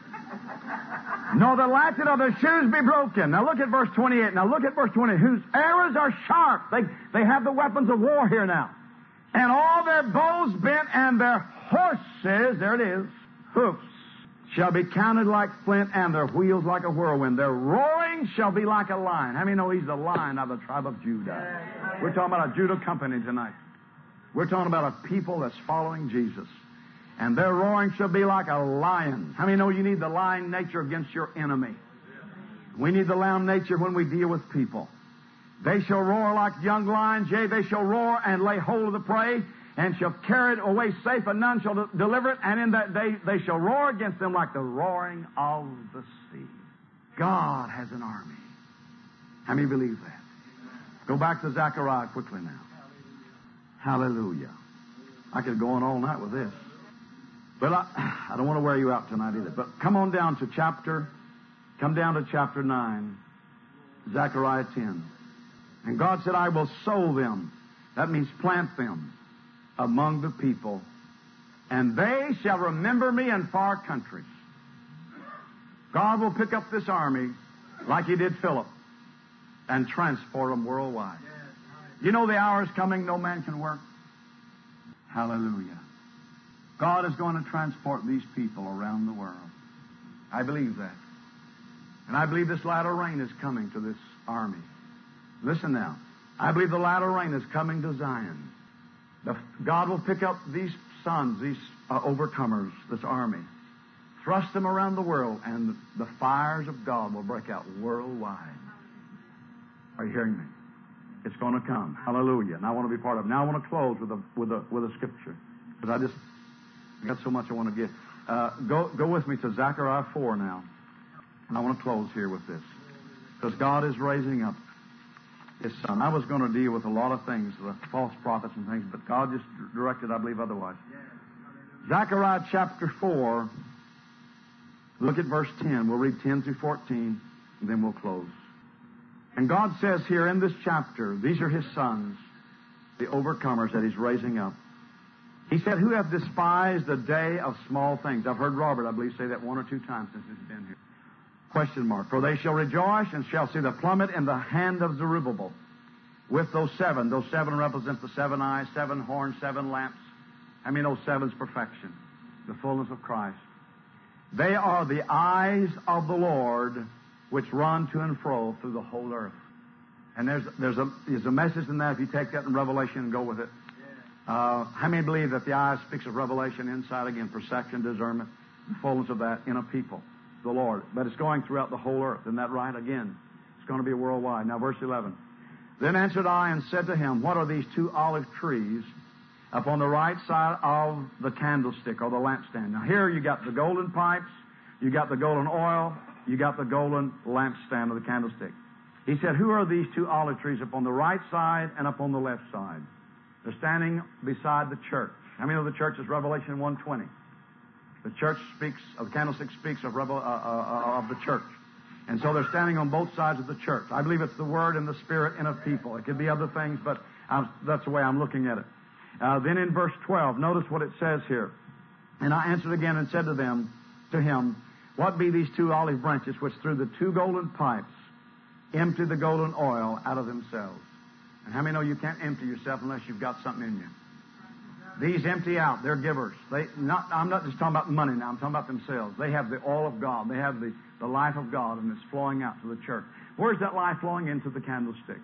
[SPEAKER 3] Nor the latchet of their shoes be broken. Now look at verse 28. Now look at verse 20. Whose arrows are sharp. They have the weapons of war here now. And all their bows bent, and their horses, there it is, hoofs, shall be counted like flint, and their wheels like a whirlwind. Their roaring shall be like a lion. How many know He's the Lion of the tribe of Judah? We're talking about a Judah company tonight. We're talking about a people that's following Jesus. And their roaring shall be like a lion. How many know you need the lion nature against your enemy? We need the lamb nature when we deal with people. They shall roar like young lions. Yea, they shall roar and lay hold of the prey, and shall carry it away safe, and none shall deliver it. And in that day they shall roar against them like the roaring of the sea. God has an army. How many believe that? Go back to Zechariah quickly now. Hallelujah. I could go on all night with this. But I don't want to wear you out tonight either. But come down to chapter 9, Zechariah 10. And God said, I will sow them. That means plant them among the people. And they shall remember me in far countries. God will pick up this army like He did Philip and transport them worldwide. You know the hour is coming, no man can work. Hallelujah. God is going to transport these people around the world. I believe that. And I believe this latter rain is coming to this army. Listen now. I believe the latter rain is coming to Zion. God will pick up these sons, these overcomers, this army, thrust them around the world, and the fires of God will break out worldwide. Are you hearing me? It's going to come. Hallelujah. And I want to be part of it. Now I want to close with a scripture. Because I got so much I want to give. Go with me to Zechariah 4 now. And I want to close here with this. Because God is raising up His Son. I was going to deal with a lot of things, the false prophets and things, but God just directed, I believe, otherwise. Zechariah chapter 4, look at verse 10. We'll read 10 through 14, and then we'll close. And God says here in this chapter, these are His sons, the overcomers that He's raising up. He said, who have despised the day of small things? I've heard Robert, I believe, say that 1 or 2 times since he's been here. Question mark. For they shall rejoice and shall see the plummet in the hand of Zerubbabel. With those 7. Those 7 represent the 7 eyes, 7 horns, 7 lamps. I mean, 7's perfection, the fullness of Christ. They are the eyes of the Lord which run to and fro through the whole earth. And there's a message in that if you take that in Revelation and go with it. How many believe that the eye speaks of revelation, insight, again, perception, discernment, the fullness of that in a people, the Lord. But it's going throughout the whole earth. Isn't that right? Again, it's going to be worldwide. Now, verse 11. Then answered I and said to him, what are these 2 olive trees upon the right side of the candlestick or the lampstand? Now, here you got the golden pipes, you got the golden oil, you got the golden lampstand of the candlestick. He said, who are these 2 olive trees upon the right side and upon the left side? They're standing beside the church. How many know the church is Revelation 1:20? The church speaks, the candlestick speaks of the church. And so they're standing on both sides of the church. I believe it's the Word and the Spirit in a people. It could be other things, but that's the way I'm looking at it. Then in verse 12, notice what it says here. And I answered again and said to him, what be these 2 olive branches which through the 2 golden pipes empty the golden oil out of themselves? And how many know you can't empty yourself unless you've got something in you? These empty out. They're givers. I'm not just talking about money now. I'm talking about themselves. They have the oil of God. They have the life of God, and it's flowing out to the church. Where's that life flowing? Into the candlestick.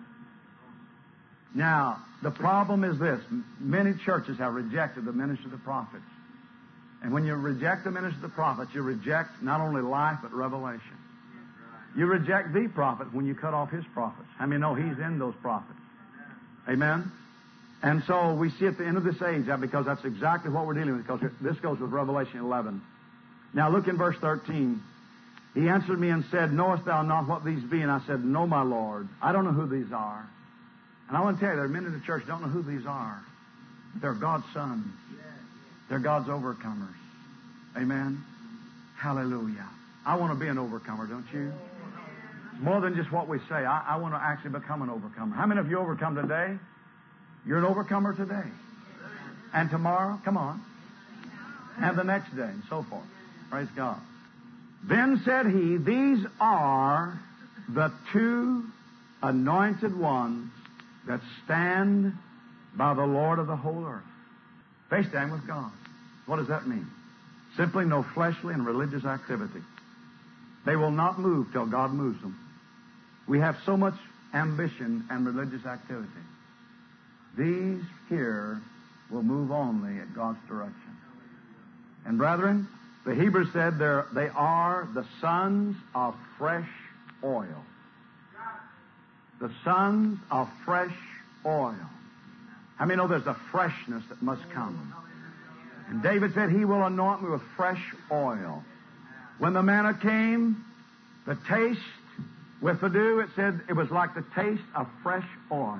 [SPEAKER 3] Now, the problem is this. Many churches have rejected the ministry of the prophets. And when you reject the ministry of the prophets, you reject not only life, but revelation. You reject the prophet when you cut off his prophets. How many know he's in those prophets? Amen? And so we see at the end of this age, because that's exactly what we're dealing with, because this goes with Revelation 11. Now look in verse 13. He answered me and said, knowest thou not what these be? And I said, no, my Lord. I don't know who these are. And I want to tell you, there are many in the church who don't know who these are. They're God's sons. They're God's overcomers. Amen? Hallelujah. I want to be an overcomer, don't you? More than just what we say. I want to actually become an overcomer. How many of you overcome today? You're an overcomer today. And tomorrow, come on. And the next day, and so forth. Praise God. Then said he, these are the 2 anointed ones that stand by the Lord of the whole earth. They stand with God. What does that mean? Simply no fleshly and religious activity. They will not move till God moves them. We have so much ambition and religious activity. These here will move only at God's direction. And brethren, the Hebrews said they are the sons of fresh oil. The sons of fresh oil. How many know there's a freshness that must come? And David said, he will anoint me with fresh oil. When the manna came, the taste with the dew, it said it was like the taste of fresh oil.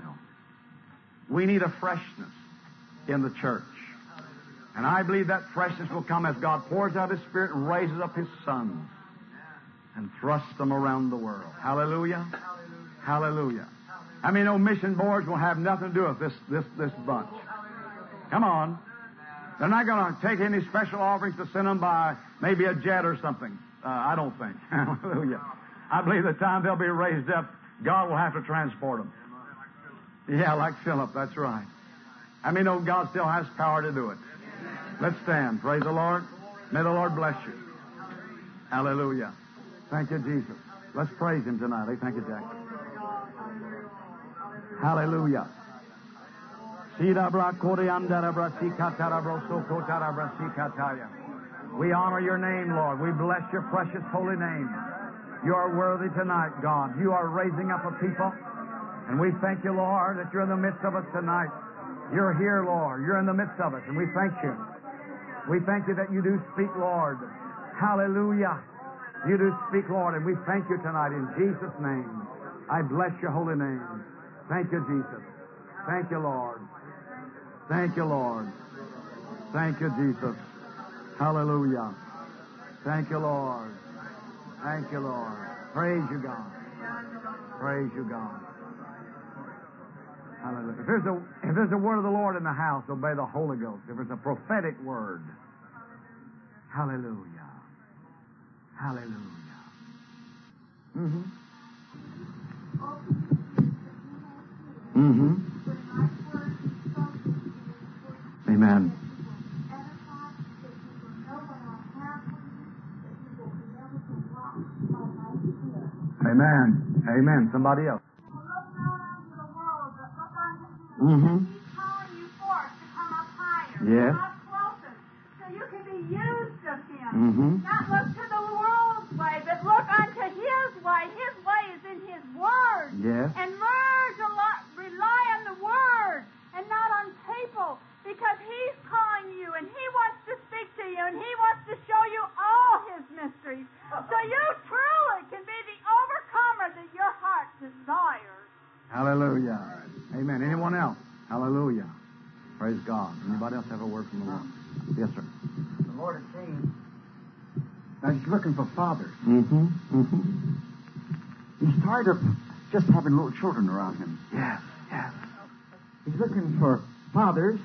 [SPEAKER 3] We need a freshness in the church. And I believe that freshness will come as God pours out His Spirit and raises up His sons and thrusts them around the world. Hallelujah. Hallelujah. I mean, no mission boards will have nothing to do with this bunch. Come on. They're not going to take any special offerings to send them by maybe a jet or something. I don't think. Hallelujah. I believe the time they'll be raised up, God will have to transport them. Yeah, like Philip, that's right. I mean, oh, God still has power to do it. Let's stand. Praise the Lord. May the Lord bless you. Hallelujah. Thank you, Jesus. Let's praise Him tonight. Hey, thank you, Jack. Hallelujah. We honor your name, Lord. We bless your precious holy name. You are worthy tonight, God. You are raising up a people. And we thank you, Lord, that you're in the midst of us tonight. You're here, Lord. You're in the midst of us, and we thank you. We thank you that you do speak, Lord. Hallelujah. You do speak, Lord, and we thank you tonight in Jesus' name. I bless your holy name. Thank you, Jesus. Thank you, Lord. Thank you, Lord. Thank you, Jesus. Hallelujah. Thank you, Lord. Thank you, Lord. Praise you, God. Praise you, God. Hallelujah. If there's a word of the Lord in the house, obey the Holy Ghost. If it's a prophetic word, hallelujah. Hallelujah. Mm-hmm. Mm-hmm. Amen. Amen. Amen. Somebody else.
[SPEAKER 4] Mm-hmm. He's calling you forth to come up higher.
[SPEAKER 3] Yes.
[SPEAKER 4] Up closer. So you can be used of Him.
[SPEAKER 3] Mm-hmm.
[SPEAKER 4] Not look to the world's way, but look unto His way. His way is in His Word.
[SPEAKER 3] Yes.
[SPEAKER 4] And rely on the Word and not on people, because He's calling you and He wants to speak to you and He wants to show you all His mysteries. So you truly can be the overcomer that your heart desires.
[SPEAKER 3] Hallelujah. Amen. Anyone else? Hallelujah. Praise God. Anybody else have a word from the Lord? Yes, sir.
[SPEAKER 5] The Lord is saying that He's looking for fathers.
[SPEAKER 3] Mm-hmm. Mm-hmm.
[SPEAKER 5] He's tired of just having little children around Him.
[SPEAKER 3] Yes. Yes.
[SPEAKER 5] He's looking for fathers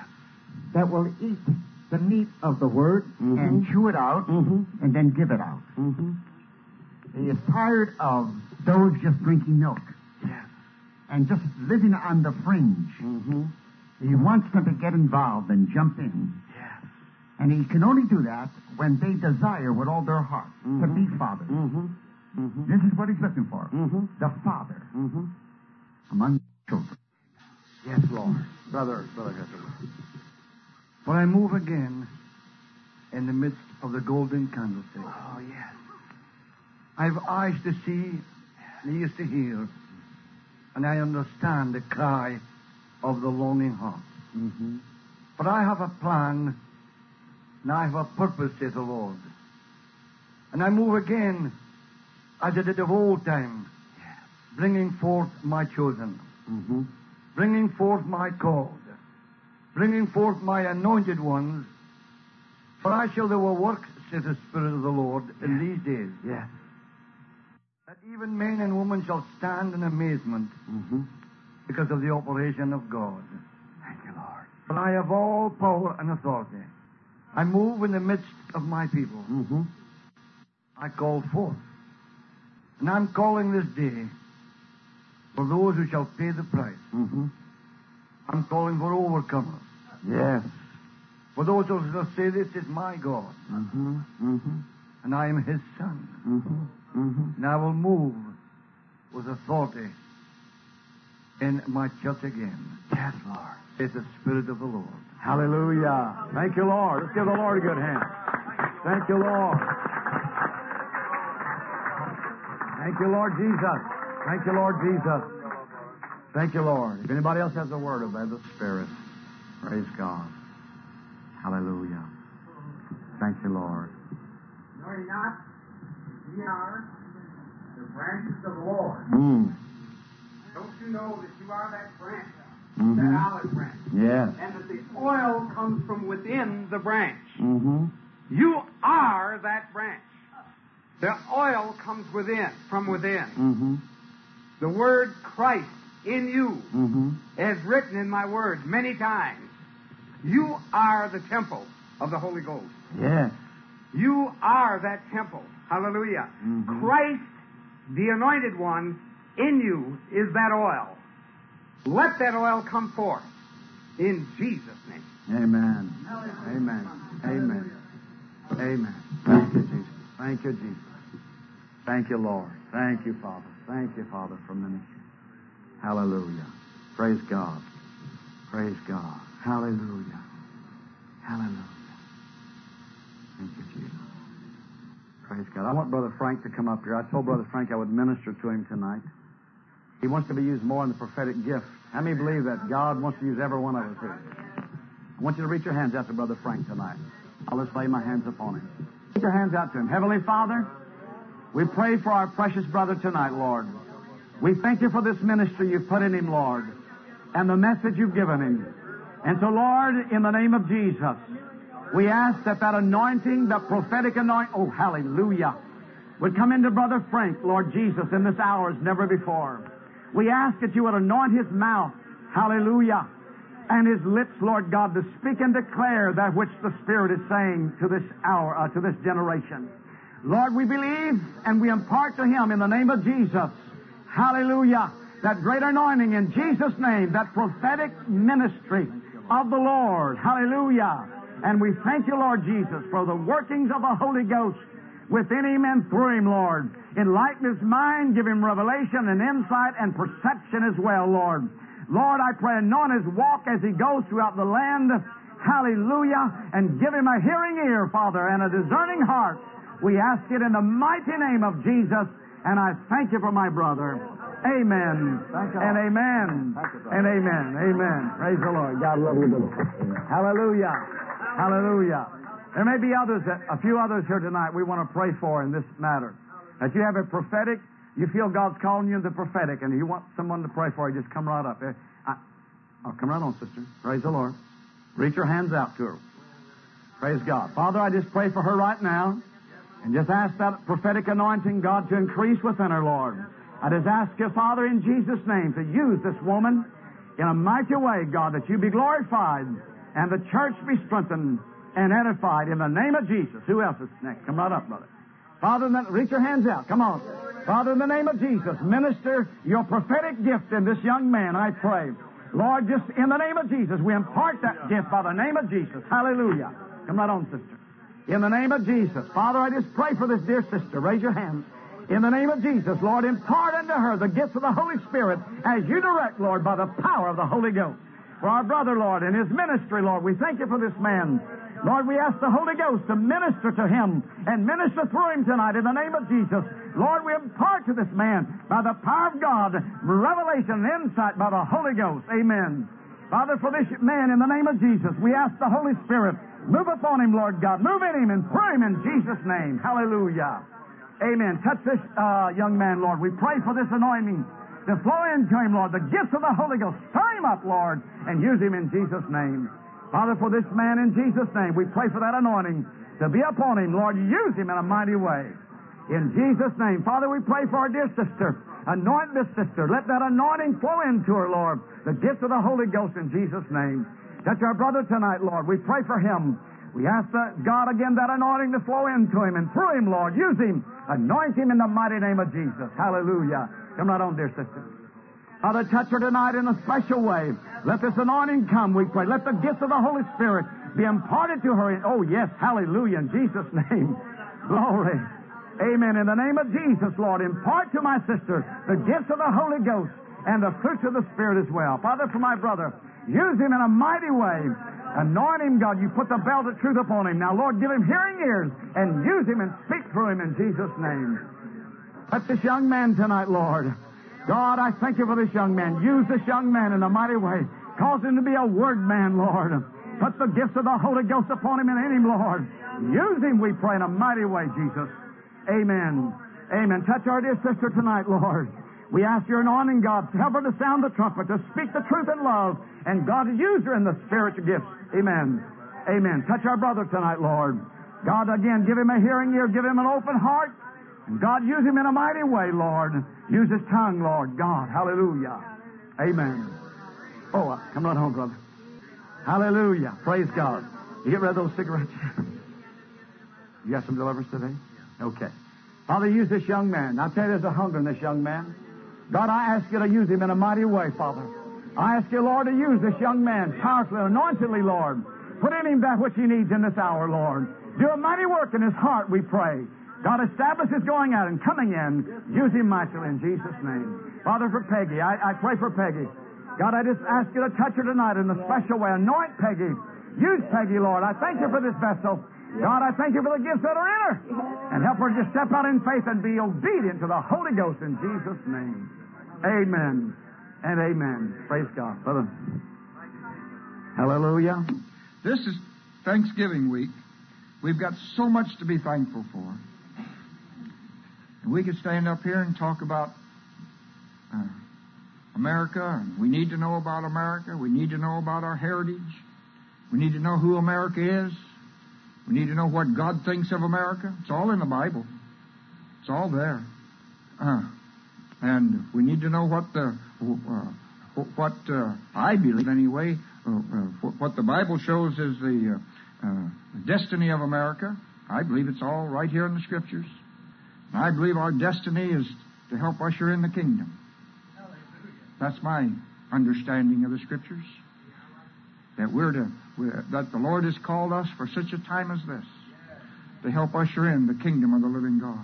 [SPEAKER 5] that will eat the meat of the Word and chew it out and then give it out.
[SPEAKER 3] Mm-hmm.
[SPEAKER 5] He is tired of those just drinking milk.
[SPEAKER 3] Yes.
[SPEAKER 5] And just living on the fringe.
[SPEAKER 3] Mm-hmm.
[SPEAKER 5] He wants them to get involved and jump in.
[SPEAKER 3] Yes.
[SPEAKER 5] And He can only do that when they desire with all their heart to be fathers.
[SPEAKER 3] Mm-hmm. Mm-hmm.
[SPEAKER 5] This is what He's looking for.
[SPEAKER 3] Mm-hmm.
[SPEAKER 5] The father among children.
[SPEAKER 3] Yes, Lord. Brother Hester.
[SPEAKER 6] When I move again in the midst of the golden candlestick,
[SPEAKER 3] Oh, yes.
[SPEAKER 6] I have eyes to see and ears to hear, and I understand the cry of the longing heart.
[SPEAKER 3] Mm-hmm.
[SPEAKER 6] But I have a plan, and I have a purpose, says the Lord. And I move again as I did of old time, bringing forth my chosen,
[SPEAKER 3] Mm-hmm.
[SPEAKER 6] bringing forth my called, bringing forth my anointed ones. For I shall do a work, says the Spirit of the Lord, in these days,
[SPEAKER 3] Yes.
[SPEAKER 6] that even men and women shall stand in amazement
[SPEAKER 3] Mm-hmm.
[SPEAKER 6] because of the operation of God.
[SPEAKER 3] Thank you, Lord.
[SPEAKER 6] But I have all power and authority. I move in the midst of my people.
[SPEAKER 3] Mm-hmm.
[SPEAKER 6] I call forth. And I'm calling this day for those who shall pay the price.
[SPEAKER 3] Mm-hmm.
[SPEAKER 6] I'm calling for overcomers.
[SPEAKER 3] Yes.
[SPEAKER 6] For those who shall say, this is my God,
[SPEAKER 3] Mm-hmm. Mm-hmm.
[SPEAKER 6] and I am His Son.
[SPEAKER 3] Mm-hmm. Mm-hmm.
[SPEAKER 6] And I will move with authority in my church again,
[SPEAKER 3] Yes, Lord.
[SPEAKER 6] says the Spirit of the Lord.
[SPEAKER 3] Hallelujah. Thank you, Lord. Let's give the Lord a good hand. Thank you, Lord. Thank you, Lord Jesus. Thank you, Lord Jesus. Thank you, Lord. If anybody else has a word, obey the Spirit. Praise God. Hallelujah. Thank you, Lord.
[SPEAKER 5] Know ye not, ye are the branches of the Lord.
[SPEAKER 3] Mm.
[SPEAKER 7] Don't you know that you are that branch,
[SPEAKER 3] Mm-hmm.
[SPEAKER 7] that olive branch,
[SPEAKER 3] Yes.
[SPEAKER 7] and that the oil comes from within the branch?
[SPEAKER 3] Mm-hmm.
[SPEAKER 7] You are that branch. The oil comes from within.
[SPEAKER 3] Mm-hmm.
[SPEAKER 7] The word Christ in you
[SPEAKER 3] Mm-hmm.
[SPEAKER 7] is written in my word many times. You are the temple of the Holy Ghost.
[SPEAKER 3] Yes.
[SPEAKER 7] You are that temple. Hallelujah.
[SPEAKER 3] Mhm.
[SPEAKER 7] Christ, the anointed one, in you is that oil. Let that oil come forth in Jesus' name.
[SPEAKER 3] Amen. Amen. Amen. Amen. Thank you, Jesus. Thank you, Jesus. Thank you, Lord. Thank you, Father. Thank you, Father, for ministry. Hallelujah. Praise God. Praise God. Hallelujah. Hallelujah. Thank you, Jesus. Praise God. I want Brother Frank to come up here. I told Brother Frank I would minister to him tonight. He wants to be used more in the prophetic gift. How many believe that God wants to use every one of us here? I want you to reach your hands out to Brother Frank tonight. I'll just lay my hands upon him. Reach your hands out to him. Heavenly Father, we pray for our precious brother tonight, Lord. We thank you for this ministry you've put in him, Lord, and the message you've given him. And so, Lord, in the name of Jesus, we ask that anointing, the prophetic anointing, oh, hallelujah, would come into Brother Frank, Lord Jesus, in this hour as never before. We ask that you would anoint his mouth, hallelujah, and his lips, Lord God, to speak and declare that which the Spirit is saying to this hour, to this generation. Lord, we believe and we impart to him in the name of Jesus, hallelujah, that great anointing in Jesus' name, that prophetic ministry of the Lord, hallelujah. And we thank you, Lord Jesus, for the workings of the Holy Ghost
[SPEAKER 8] within him and through him, Lord. Enlighten his mind, give him revelation and insight and perception as well, Lord. Lord, I pray, anoint his walk as he goes throughout the land. Hallelujah. And give him a hearing ear, Father, and a discerning heart. We ask it in the mighty name of Jesus, and I thank you for my brother. Amen. And amen. And amen. Amen. Praise the Lord. God love you, brother. Hallelujah. Hallelujah. There may be others, a few others here tonight we want to pray for in this matter. That you have a prophetic, you feel God's calling you in the prophetic, and you want someone to pray for you, just come right up. Come right on, sister. Praise the Lord. Reach your hands out to her. Praise God. Father, I just pray for her right now, and just ask that prophetic anointing, God, to increase within her, Lord. I just ask you, Father, in Jesus' name, to use this woman in a mighty way, God, that you be glorified and the church be strengthened and edified in the name of Jesus. Who else is next? Come right up, brother. Father, reach your hands out. Come on. Father, in the name of Jesus, minister your prophetic gift in this young man, I pray. Lord, just in the name of Jesus, we impart that gift by the name of Jesus. Hallelujah. Come right on, sister. In the name of Jesus. Father, I just pray for this dear sister. Raise your hands. In the name of Jesus, Lord, impart unto her the gifts of the Holy Spirit as you direct, Lord, by the power of the Holy Ghost. For our brother, Lord, in his ministry, Lord, we thank you for this man. Lord, we ask the Holy Ghost to minister to him and minister through him tonight in the name of Jesus. Lord, we impart to this man, by the power of God, revelation and insight by the Holy Ghost. Amen. Father, for this man, in the name of Jesus, we ask the Holy Spirit, move upon him, Lord God. Move in him and through him in Jesus' name. Hallelujah. Amen. Touch this young man, Lord. We pray for this anointing to flow into him, Lord. The gifts of the Holy Ghost. Stir him up, Lord, and use him in Jesus' name. Father, for this man in Jesus' name, we pray for that anointing to be upon him. Lord, use him in a mighty way. In Jesus' name. Father, we pray for our dear sister. Anoint this sister. Let that anointing flow into her, Lord. The gifts of the Holy Ghost in Jesus' name. Touch our brother tonight, Lord. We pray for him. We ask God again that anointing to flow into him and through him, Lord. Use him. Anoint him in the mighty name of Jesus. Hallelujah. Come right on, dear sister. Father, touch her tonight in a special way. Let this anointing come, we pray. Let the gifts of the Holy Spirit be imparted to her. Oh, yes, hallelujah, in Jesus' name. Glory. Amen. In the name of Jesus, Lord, impart to my sister the gifts of the Holy Ghost and the fruits of the Spirit as well. Father, for my brother, use him in a mighty way. Anoint him, God. You put the belt of truth upon him. Now, Lord, give him hearing ears and use him and speak through him in Jesus' name. Touch this young man tonight, Lord. God, I thank you for this young man. Use this young man in a mighty way. Cause him to be a word man, Lord. Put the gifts of the Holy Ghost upon him and in him, Lord. Use him, we pray, in a mighty way, Jesus. Amen. Amen. Touch our dear sister tonight, Lord. We ask your anointing, God, to help her to sound the trumpet, to speak the truth in love, and God, to use her in the spiritual gifts. Amen. Amen. Touch our brother tonight, Lord. God, again, give him a hearing ear, give him an open heart, and God, use him in a mighty way, Lord. Use his tongue, Lord God. Hallelujah. Amen. Oh, come right home, brother. Hallelujah. Praise God. You get rid of those cigarettes? You got some deliverance today? Okay. Father, use this young man. I tell you, there's a hunger in this young man. God, I ask you to use him in a mighty way, Father. I ask you, Lord, to use this young man powerfully, anointedly, Lord. Put in him that which he needs in this hour, Lord. Do a mighty work in his heart, we pray. God, establish his going out and coming in. Use him mightily in Jesus' name. Father, for Peggy, I pray for Peggy. God, I just ask you to touch her tonight in a special way. Anoint Peggy. Use Peggy, Lord. I thank you for this vessel. God, I thank you for the gifts that are in her. And help her to step out in faith and be obedient to the Holy Ghost in Jesus' name. Amen and amen. Praise God. Brother. Hallelujah.
[SPEAKER 9] This is Thanksgiving week. We've got so much to be thankful for. And we could stand up here and talk about America. And we need to know about America. We need to know about our heritage. We need to know who America is. We need to know what God thinks of America. It's all in the Bible. It's all there. And we need to know what I believe anyway, what the Bible shows is the destiny of America. I believe it's all right here in the Scriptures. And I believe our destiny is to help usher in the kingdom. That's my understanding of the Scriptures. That that the Lord has called us for such a time as this. to help usher in the kingdom of the living God.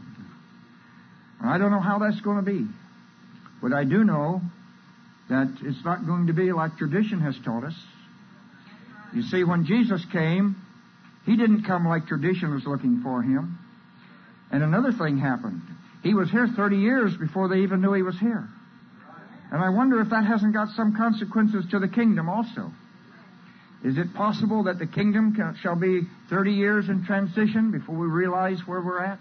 [SPEAKER 9] I don't know how that's going to be, but I do know that it's not going to be like tradition has taught us. You see, when Jesus came, He didn't come like tradition was looking for Him. And another thing happened. He was here 30 years before they even knew He was here. And I wonder if that hasn't got some consequences to the kingdom also. Is it possible that the kingdom shall be 30 years in transition before we realize where we're at?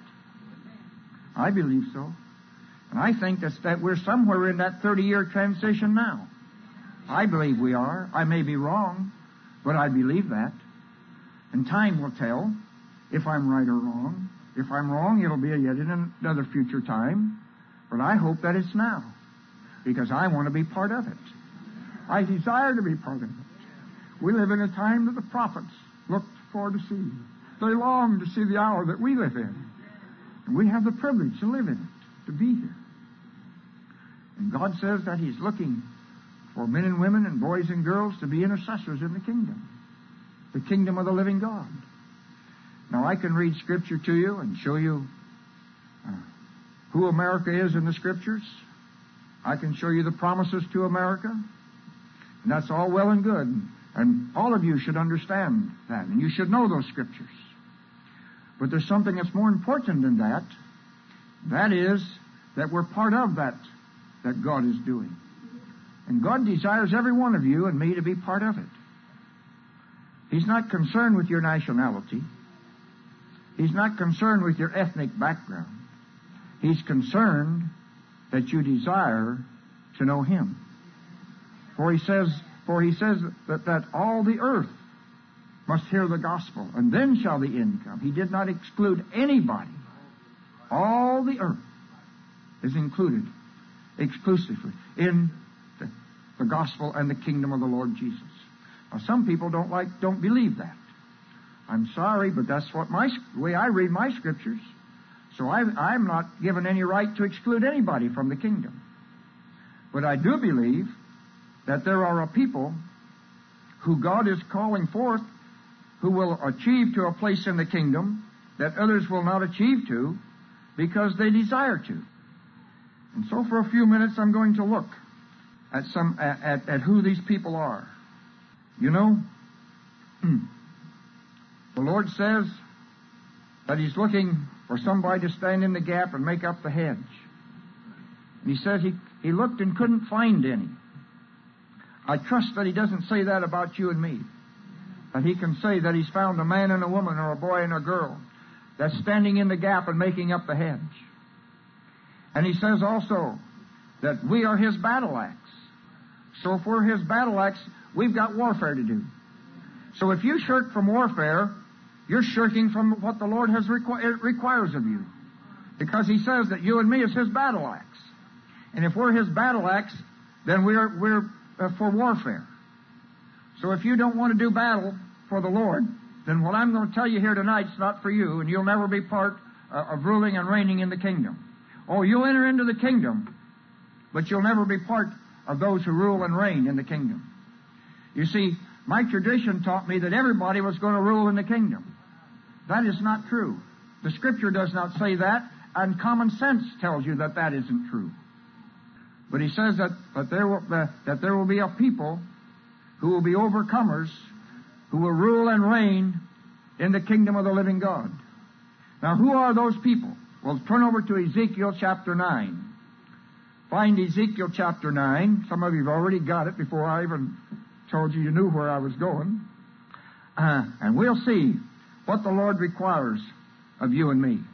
[SPEAKER 9] I believe so. And I think that we're somewhere in that 30-year transition now. I believe we are. I may be wrong, but I believe that. And time will tell if I'm right or wrong. If I'm wrong, it'll be yet in another future time. But I hope that it's now, because I want to be part of it. I desire to be part of it. We live in a time that the prophets looked for to see. They long to see the hour that we live in. And we have the privilege to live in it, to be here. And God says that He's looking for men and women and boys and girls to be intercessors in the kingdom of the living God. Now, I can read Scripture to you and show you who America is in the Scriptures. I can show you the promises to America. And that's all well and good. And all of you should understand that. And you should know those Scriptures. But there's something that's more important than that. That is that we're part of that God is doing. And God desires every one of you and me to be part of it. He's not concerned with your nationality. He's not concerned with your ethnic background. He's concerned that you desire to know Him. For He says that all the earth must hear the gospel, and then shall the end come. He did not exclude anybody. All the earth is included exclusively in the gospel and the kingdom of the Lord Jesus. Now, some people don't believe that. I'm sorry, but that's what the way I read my Scriptures. So I'm not given any right to exclude anybody from the kingdom. But I do believe that there are a people who God is calling forth who will achieve to a place in the kingdom that others will not achieve to because they desire to. And so for a few minutes I'm going to look at who these people are. You know, the Lord says that He's looking for somebody to stand in the gap and make up the hedge. And He says He looked and couldn't find any. I trust that He doesn't say that about you and me. That He can say that He's found a man and a woman or a boy and a girl that's standing in the gap and making up the hedge. And He says also that we are His battle axe. So if we're His battle axe, we've got warfare to do. So if you shirk from warfare, you're shirking from what the Lord requires of you. Because He says that you and me is His battle axe. And if we're His battle axe, then we're for warfare. So if you don't want to do battle for the Lord, then what I'm going to tell you here tonight is not for you, and you'll never be part of ruling and reigning in the kingdom. Oh, you'll enter into the kingdom, but you'll never be part of those who rule and reign in the kingdom. You see, my tradition taught me that everybody was going to rule in the kingdom. That is not true. The Scripture does not say that, and common sense tells you that isn't true. But He says that there will be a people who will be overcomers, who will rule and reign in the kingdom of the living God. Now, who are those people? Well, turn over to Ezekiel chapter 9. Find Ezekiel chapter 9. Some of you have already got it before I even told you knew where I was going. And we'll see what the Lord requires of you and me.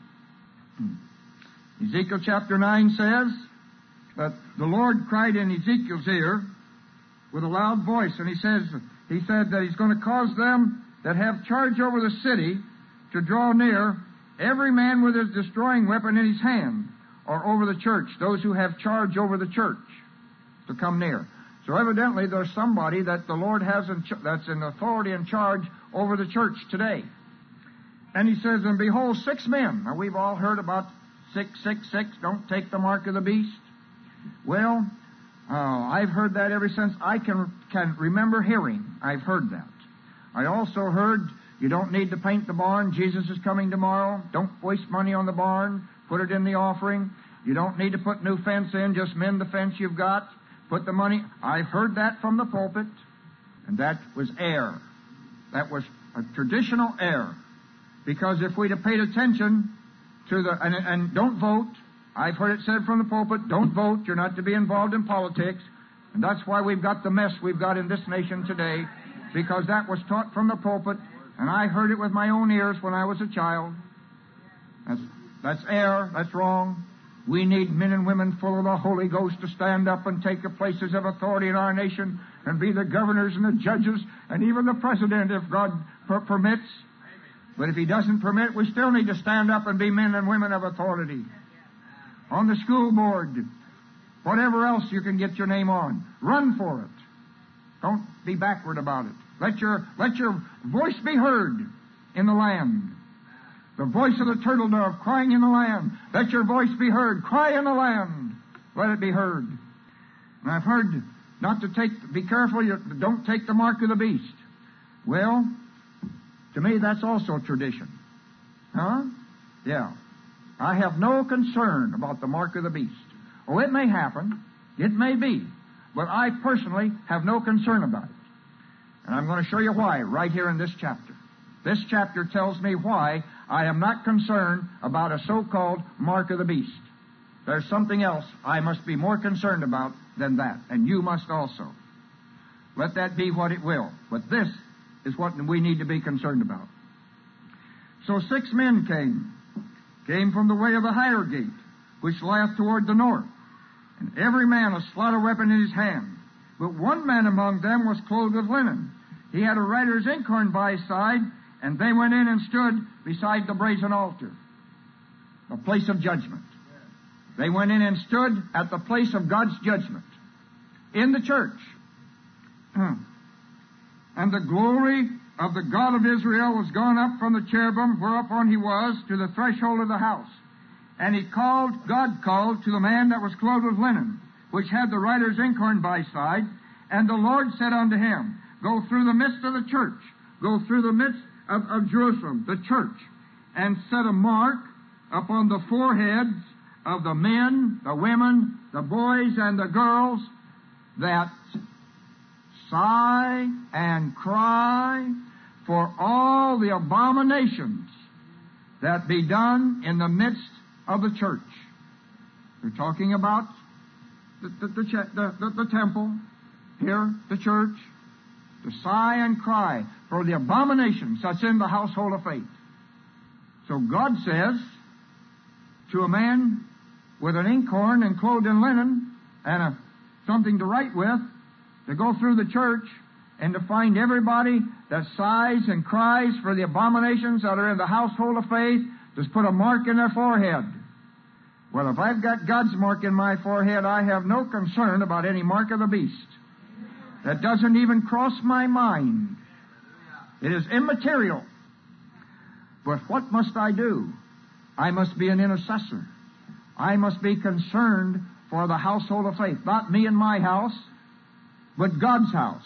[SPEAKER 9] Ezekiel chapter 9 says that the Lord cried in Ezekiel's ear with a loud voice, and He said that He's going to cause them that have charge over the city to draw near, every man with his destroying weapon in his hand, or over the church, those who have charge over the church, to come near. So evidently there's somebody that the Lord has that's in authority and charge over the church today. And He says, and behold, 6 men. Now we've all heard about 666, don't take the mark of the beast. Well, I've heard that ever since I can remember hearing. I've heard that. I also heard You don't need to paint the barn. Jesus is coming tomorrow. Don't waste money on the barn. Put it in the offering. You don't need to put new fence in. Just mend the fence you've got. Put the money. I've heard that from the pulpit, and that was error. That was a traditional error. Because if we'd have paid attention to the... And don't vote. I've heard it said from the pulpit, don't vote. You're not to be involved in politics. And that's why we've got the mess we've got in this nation today. Because that was taught from the pulpit. And I heard it with my own ears when I was a child. That's error. That's wrong. We need men and women full of the Holy Ghost to stand up and take the places of authority in our nation and be the governors and the judges and even the president if God permits. But if He doesn't permit, we still need to stand up and be men and women of authority. On the school board, whatever else you can get your name on, run for it. Don't be backward about it. Let your voice be heard in the land. The voice of the turtle dove crying in the land. Let your voice be heard. Cry in the land. Let it be heard. And I've heard not to be careful, don't take the mark of the beast. Well, to me that's also tradition. Huh? Yeah. I have no concern about the mark of the beast. Oh, it may happen. It may be. But I personally have no concern about it. And I'm going to show you why right here in this chapter. This chapter tells me why I am not concerned about a so-called mark of the beast. There's something else I must be more concerned about than that, and you must also. Let that be what it will. But this is what we need to be concerned about. So 6 men came from the way of the higher gate, which lieth toward the north, and every man a slaughter weapon in his hand. But one man among them was clothed with linen. He had a writer's inkhorn by his side, and they went in and stood beside the brazen altar, the place of judgment. They went in and stood at the place of God's judgment in the church. And the glory of the God of Israel was gone up from the cherubim whereupon He was to the threshold of the house. And God called to the man that was clothed with linen, which had the writer's inkhorn by his side. And the Lord said unto him, Go through the midst of the church, go through the midst of Jerusalem, the church, and set a mark upon the foreheads of the men, the women, the boys, and the girls that sigh and cry for all the abominations that be done in the midst of the church. We're talking about the temple, here, the church, to sigh and cry for the abominations that's in the household of faith. So God says to a man with an inkhorn and clothed in linen and something to write with, to go through the church and to find everybody that sighs and cries for the abominations that are in the household of faith, just put a mark in their forehead. Well, if I've got God's mark in my forehead, I have no concern about any mark of the beast. That doesn't even cross my mind. It is immaterial. But what must I do? I must be an intercessor. I must be concerned for the household of faith. Not me and my house, but God's house.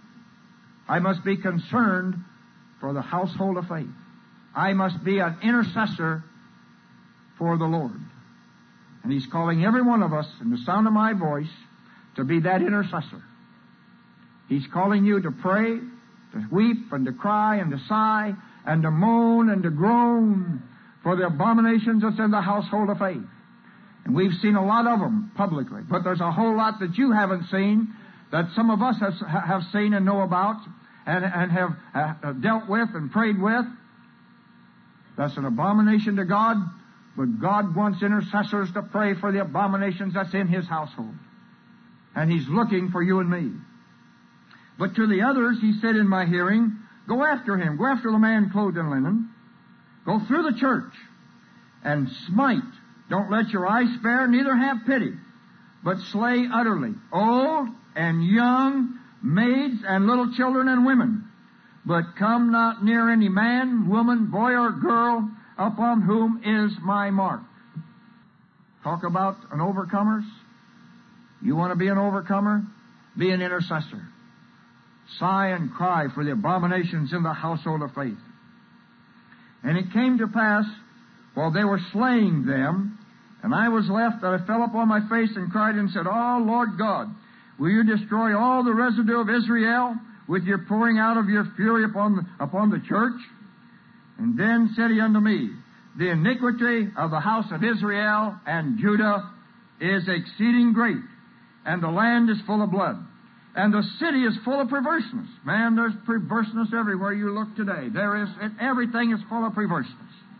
[SPEAKER 9] I must be concerned for the household of faith. I must be an intercessor for the Lord. And He's calling every one of us, in the sound of my voice, to be that intercessor. He's calling you to pray, to weep, and to cry, and to sigh, and to moan, and to groan for the abominations that's in the household of faith. And we've seen a lot of them publicly, but there's a whole lot that you haven't seen, that some of us have seen and know about, and have dealt with and prayed with. That's an abomination to God, but God wants intercessors to pray for the abominations that's in His household. And He's looking for you and me. But to the others, He said in my hearing, Go after him, go after the man clothed in linen, go through the church, and smite. Don't let your eye spare, neither have pity, but slay utterly old and young, maids and little children and women. But come not near any man, woman, boy, or girl, upon whom is my mark. Talk about an overcomer. You want to be an overcomer? Be an intercessor. Sigh and cry for the abominations in the household of faith. And it came to pass, while they were slaying them, and I was left, that I fell upon my face and cried and said, Oh, Lord God, will you destroy all the residue of Israel with your pouring out of your fury upon the church? And then said he unto me, The iniquity of the house of Israel and Judah is exceeding great, and the land is full of blood, and the city is full of perverseness. Man, there's perverseness everywhere you look today. Everything is full of perverseness.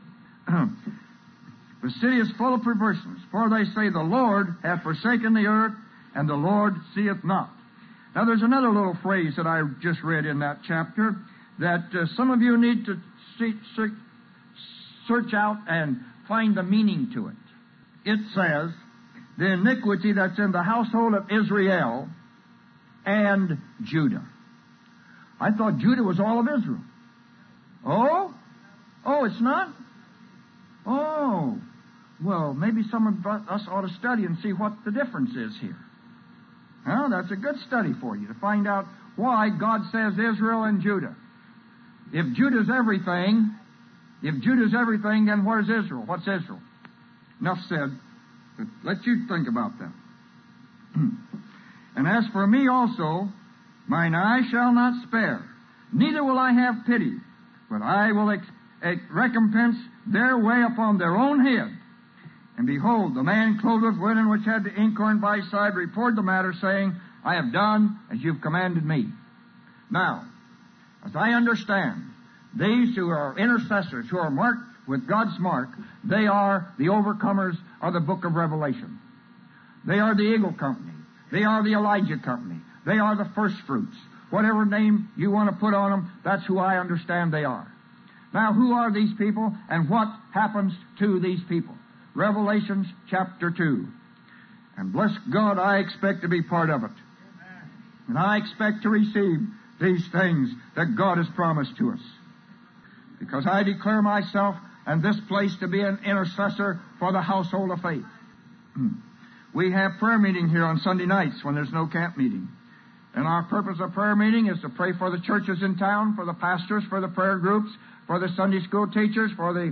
[SPEAKER 9] The city is full of perverseness, for they say, The Lord hath forsaken the earth, and the Lord seeth not. Now, there's another little phrase that I just read in that chapter that some of you need to search out and find the meaning to it. It says, the iniquity that's in the household of Israel and Judah. I thought Judah was all of Israel. Oh, it's not? Oh, well, maybe some of us ought to study and see what the difference is here. Well, that's a good study for you to find out why God says Israel and Judah. If Judah's everything, then where's Israel? What's Israel? Enough said. But let you think about that. And as for me also, mine eye shall not spare, neither will I have pity, but I will recompense their way upon their own head. And behold, the man clothed with linen which had the inkhorn by his side reported the matter, saying, I have done as you've commanded me. Now, as I understand, these who are intercessors, who are marked with God's mark, they are the overcomers of the book of Revelation. They are the Eagle Company. They are the Elijah Company. They are the first fruits. Whatever name you want to put on them, that's who I understand they are. Now, who are these people, and what happens to these people? Revelations chapter 2. And bless God, I expect to be part of it. And I expect to receive these things that God has promised to us. Because I declare myself and this place to be an intercessor for the household of faith. We have prayer meeting here on Sunday nights when there's no camp meeting. And our purpose of prayer meeting is to pray for the churches in town, for the pastors, for the prayer groups, for the Sunday school teachers, for the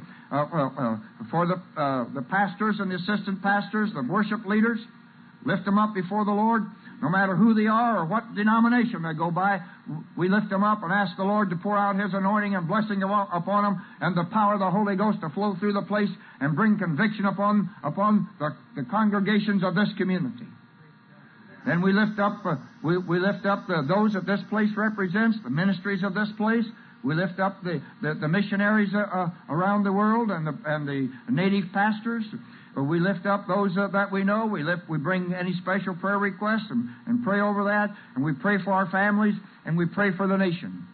[SPEAKER 9] pastors and the assistant pastors, the worship leaders. Lift them up before the Lord, no matter who they are or what denomination they go by. We lift them up and ask the Lord to pour out His anointing and blessing upon them, and the power of the Holy Ghost to flow through the place and bring conviction upon the congregations of this community. Then we lift up those that this place represents, the ministries of this place. We lift up the missionaries around the world and the native pastors. We lift up those that we know. We bring any special prayer requests and pray over that. And we pray for our families and we pray for the nation.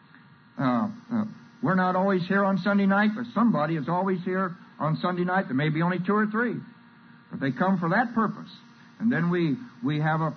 [SPEAKER 9] We're not always here on Sunday night, but somebody is always here on Sunday night. There may be only 2 or 3, but they come for that purpose. And then we have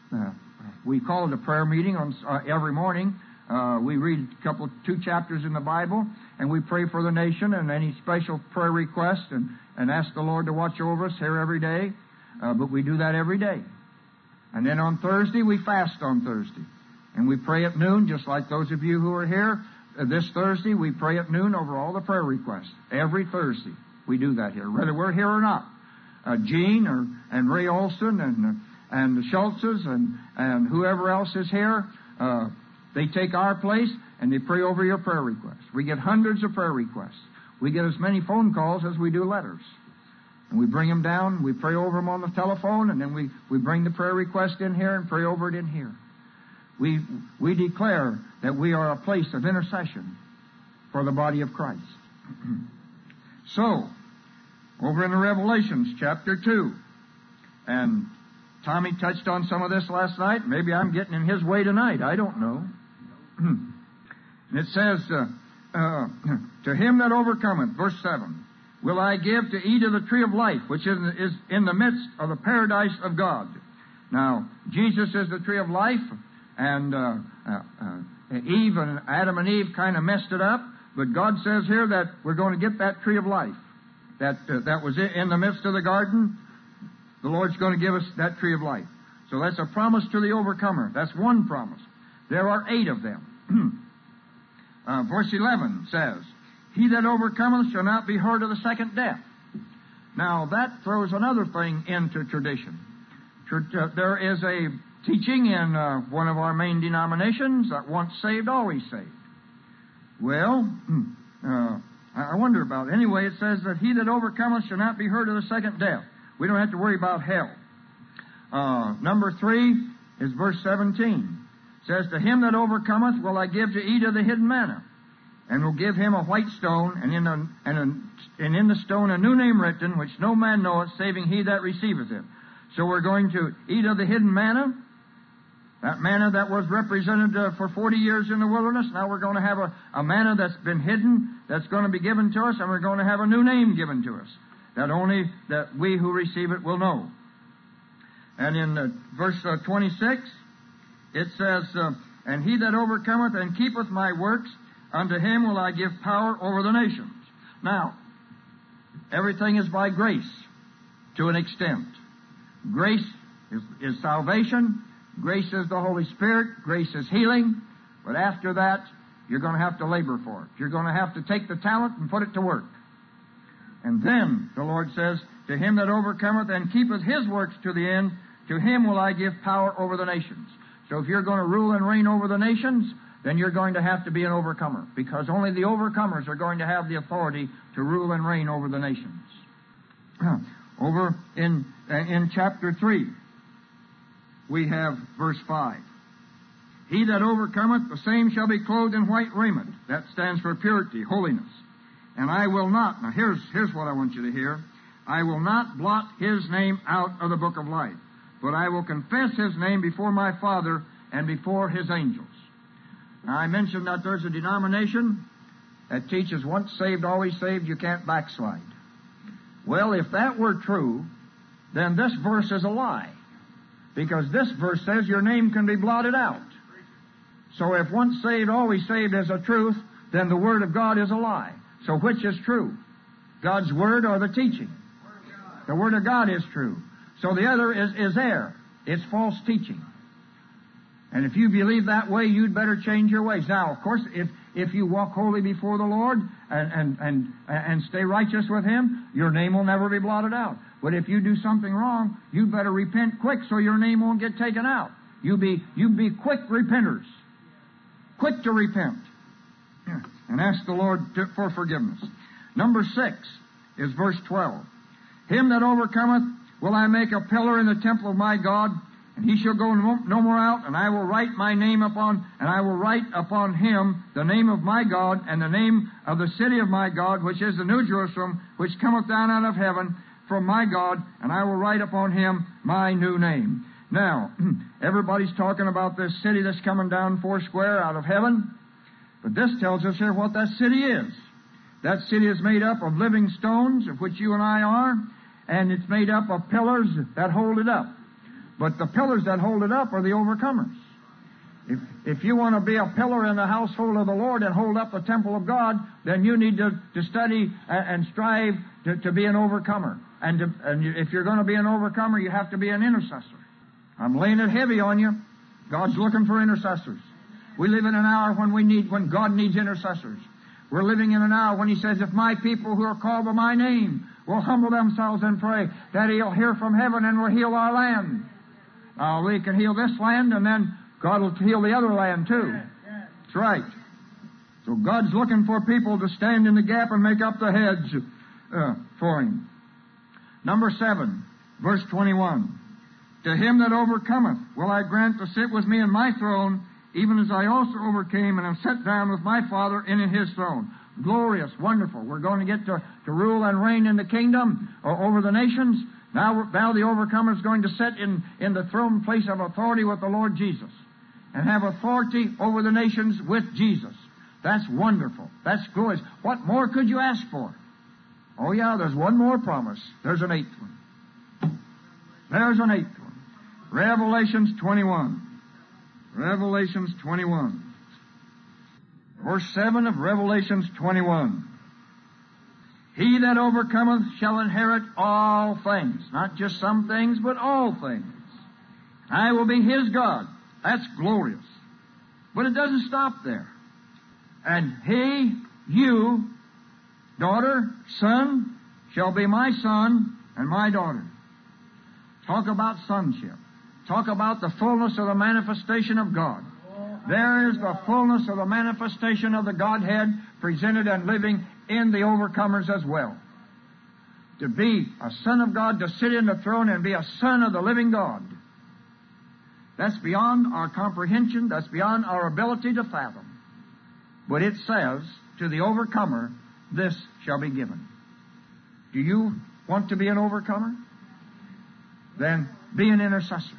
[SPEAKER 9] we call it a prayer meeting on every morning. We read 2 chapters in the Bible, and we pray for the nation and any special prayer requests and ask the Lord to watch over us here every day. But we do that every day. And then on Thursday, we fast on Thursday. And we pray at noon, just like those of you who are here. This Thursday, we pray at noon over all the prayer requests. Every Thursday, we do that here, whether we're here or not. Gene and Ray Olson and the Schultzes and whoever else is here, they take our place and they pray over your prayer requests. We get hundreds of prayer requests. We get as many phone calls as we do letters. And we bring them down, we pray over them on the telephone, and then we bring the prayer request in here and pray over it in here. We declare that we are a place of intercession for the body of Christ. So, over in the Revelations chapter 2, and Tommy touched on some of this last night. Maybe I'm getting in his way tonight. I don't know. And it says, to him that overcometh, verse 7, will I give to eat of the tree of life, which is in the midst of the paradise of God. Now, Jesus is the tree of life, and Adam and Eve kind of messed it up, but God says here that we're going to get that tree of life. That was in the midst of the garden. The Lord's going to give us that tree of life. So that's a promise to the overcomer. That's one promise. There are 8 of them. Verse 11 says, he that overcometh shall not be hurt of the second death. Now, that throws another thing into tradition. There is a teaching in one of our main denominations that once saved, always saved. Well, I wonder about it. Anyway, it says that he that overcometh shall not be hurt of the second death. We don't have to worry about hell. Number 3 is verse 17. It says, to him that overcometh will I give to eat of the hidden manna, and will give him a white stone, and in the stone a new name written, which no man knoweth, saving he that receiveth it. So we're going to eat of the hidden manna, that manna that was represented for 40 years in the wilderness. Now we're going to have a manna that's been hidden, that's going to be given to us, and we're going to have a new name given to us, that only that we who receive it will know. And in verse 26, it says, and he that overcometh and keepeth my works, unto him will I give power over the nations. Now, everything is by grace to an extent. Grace is salvation. Grace is the Holy Spirit. Grace is healing. But after that, you're going to have to labor for it. You're going to have to take the talent and put it to work. And then the Lord says, to him that overcometh and keepeth his works to the end, to him will I give power over the nations. So if you're going to rule and reign over the nations, then you're going to have to be an overcomer, because only the overcomers are going to have the authority to rule and reign over the nations. Over in chapter 3, we have verse 5. He that overcometh, the same shall be clothed in white raiment. That stands for purity, holiness. And I will not, now here's what I want you to hear. I will not blot his name out of the book of life, but I will confess his name before my Father and before his angels. Now, I mentioned that there's a denomination that teaches once saved, always saved, you can't backslide. Well, if that were true, then this verse is a lie, because this verse says your name can be blotted out. So if once saved, always saved is a truth, then the Word of God is a lie. So which is true? God's Word or the teaching? The Word of God is true. So the other is error. It's false teaching. And if you believe that way, you'd better change your ways. Now, of course, if you walk holy before the Lord and stay righteous with Him, your name will never be blotted out. But if you do something wrong, you'd better repent quick so your name won't get taken out. You be quick repenters. Quick to repent. Yeah. And ask the Lord for forgiveness. Number 6 is verse 12. Him that overcometh will I make a pillar in the temple of my God, and he shall go no more out, and I will write my name upon, and I will write upon him the name of my God, and the name of the city of my God, which is the New Jerusalem, which cometh down out of heaven from my God, and I will write upon him my new name. Now, everybody's talking about this city that's coming down foursquare out of heaven, but this tells us here what that city is. That city is made up of living stones, of which you and I are, and it's made up of pillars that hold it up. But the pillars that hold it up are the overcomers. If you want to be a pillar in the household of the Lord and hold up the temple of God, then you need to study and strive to be an overcomer. And if you're going to be an overcomer, you have to be an intercessor. I'm laying it heavy on you. God's looking for intercessors. We live in an hour when God needs intercessors. We're living in an hour when He says, if my people who are called by my name will humble themselves and pray, that He'll hear from heaven and will heal our land. We can heal this land, and then God will heal the other land too. That's right. So God's looking for people to stand in the gap and make up the hedge for Him. Number 7, verse 21. To him that overcometh will I grant to sit with me in my throne, even as I also overcame and am set down with my Father in His throne. Glorious, wonderful. We're going to get to rule and reign in the kingdom over the nations. Now the overcomer is going to sit in the throne place of authority with the Lord Jesus and have authority over the nations with Jesus. That's wonderful. That's glorious. What more could you ask for? Oh yeah, there's one more promise. There's an 8th one. There's an 8th one. Revelations 21. Revelations 21. Verse 7 of Revelations 21. He that overcometh shall inherit all things. Not just some things, but all things. I will be his God. That's glorious. But it doesn't stop there. And you Daughter, son, shall be my son and my daughter. Talk about sonship. Talk about the fullness of the manifestation of God. There is the fullness of the manifestation of the Godhead presented and living in the overcomers as well. To be a son of God, to sit in the throne and be a son of the living God. That's beyond our comprehension. That's beyond our ability to fathom. But it says to the overcomer, this shall be given. Do you want to be an overcomer? Then be an intercessor.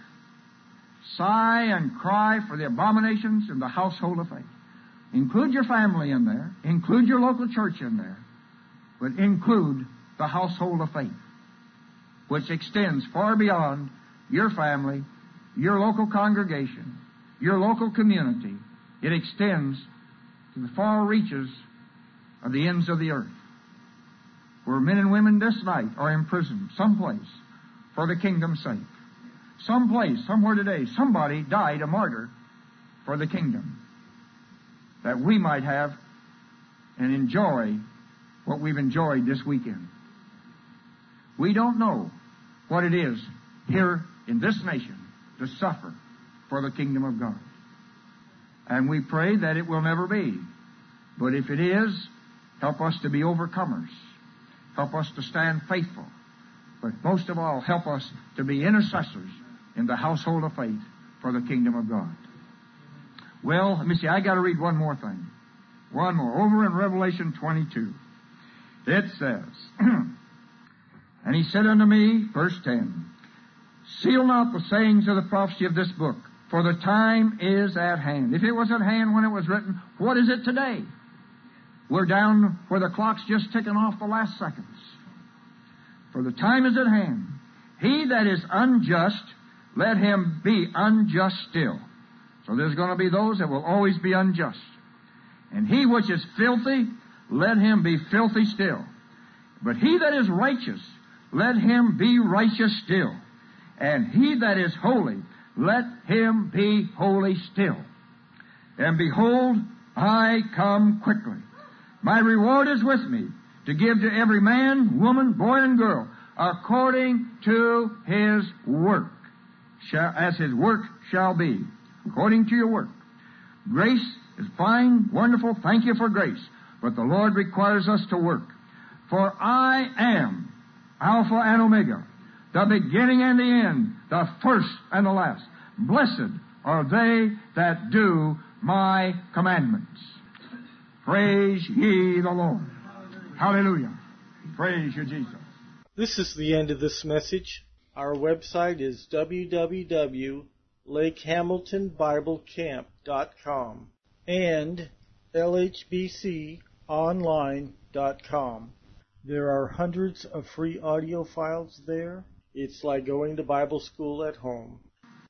[SPEAKER 9] Sigh and cry for the abominations in the household of faith. Include your family in there. Include your local church in there. But include the household of faith, which extends far beyond your family, your local congregation, your local community. It extends to the far reaches of the ends of the earth, where men and women this night are imprisoned someplace for the kingdom's sake. Someplace, somewhere today, somebody died a martyr for the kingdom, that we might have and enjoy what we've enjoyed this weekend. We don't know what it is here in this nation to suffer for the kingdom of God. And we pray that it will never be. But if it is, help us to be overcomers. Help us to stand faithful. But most of all, help us to be intercessors in the household of faith for the kingdom of God. Well, let me see. I got to read one more thing. One more. Over in Revelation 22. It says, And he said unto me, verse 10, Seal not the sayings of the prophecy of this book, for the time is at hand. If it was at hand when it was written, what is it today? We're down where the clock's just ticking off the last seconds. For the time is at hand. He that is unjust, let him be unjust still. So there's going to be those that will always be unjust. And he which is filthy, let him be filthy still. But he that is righteous, let him be righteous still. And he that is holy, let him be holy still. And behold, I come quickly. My reward is with me, to give to every man, woman, boy, and girl, according to his work, as his work shall be, according to your work. Grace is fine, wonderful, thank you for grace, but the Lord requires us to work. For I am Alpha and Omega, the beginning and the end, the first and the last. Blessed are they that do my commandments. Praise ye the Lord. Hallelujah. Praise you, Jesus.
[SPEAKER 2] This is the end of this message. Our website is www.lakehamiltonbiblecamp.com and lhbconline.com. There are hundreds of free audio files there. It's like going to Bible school at home.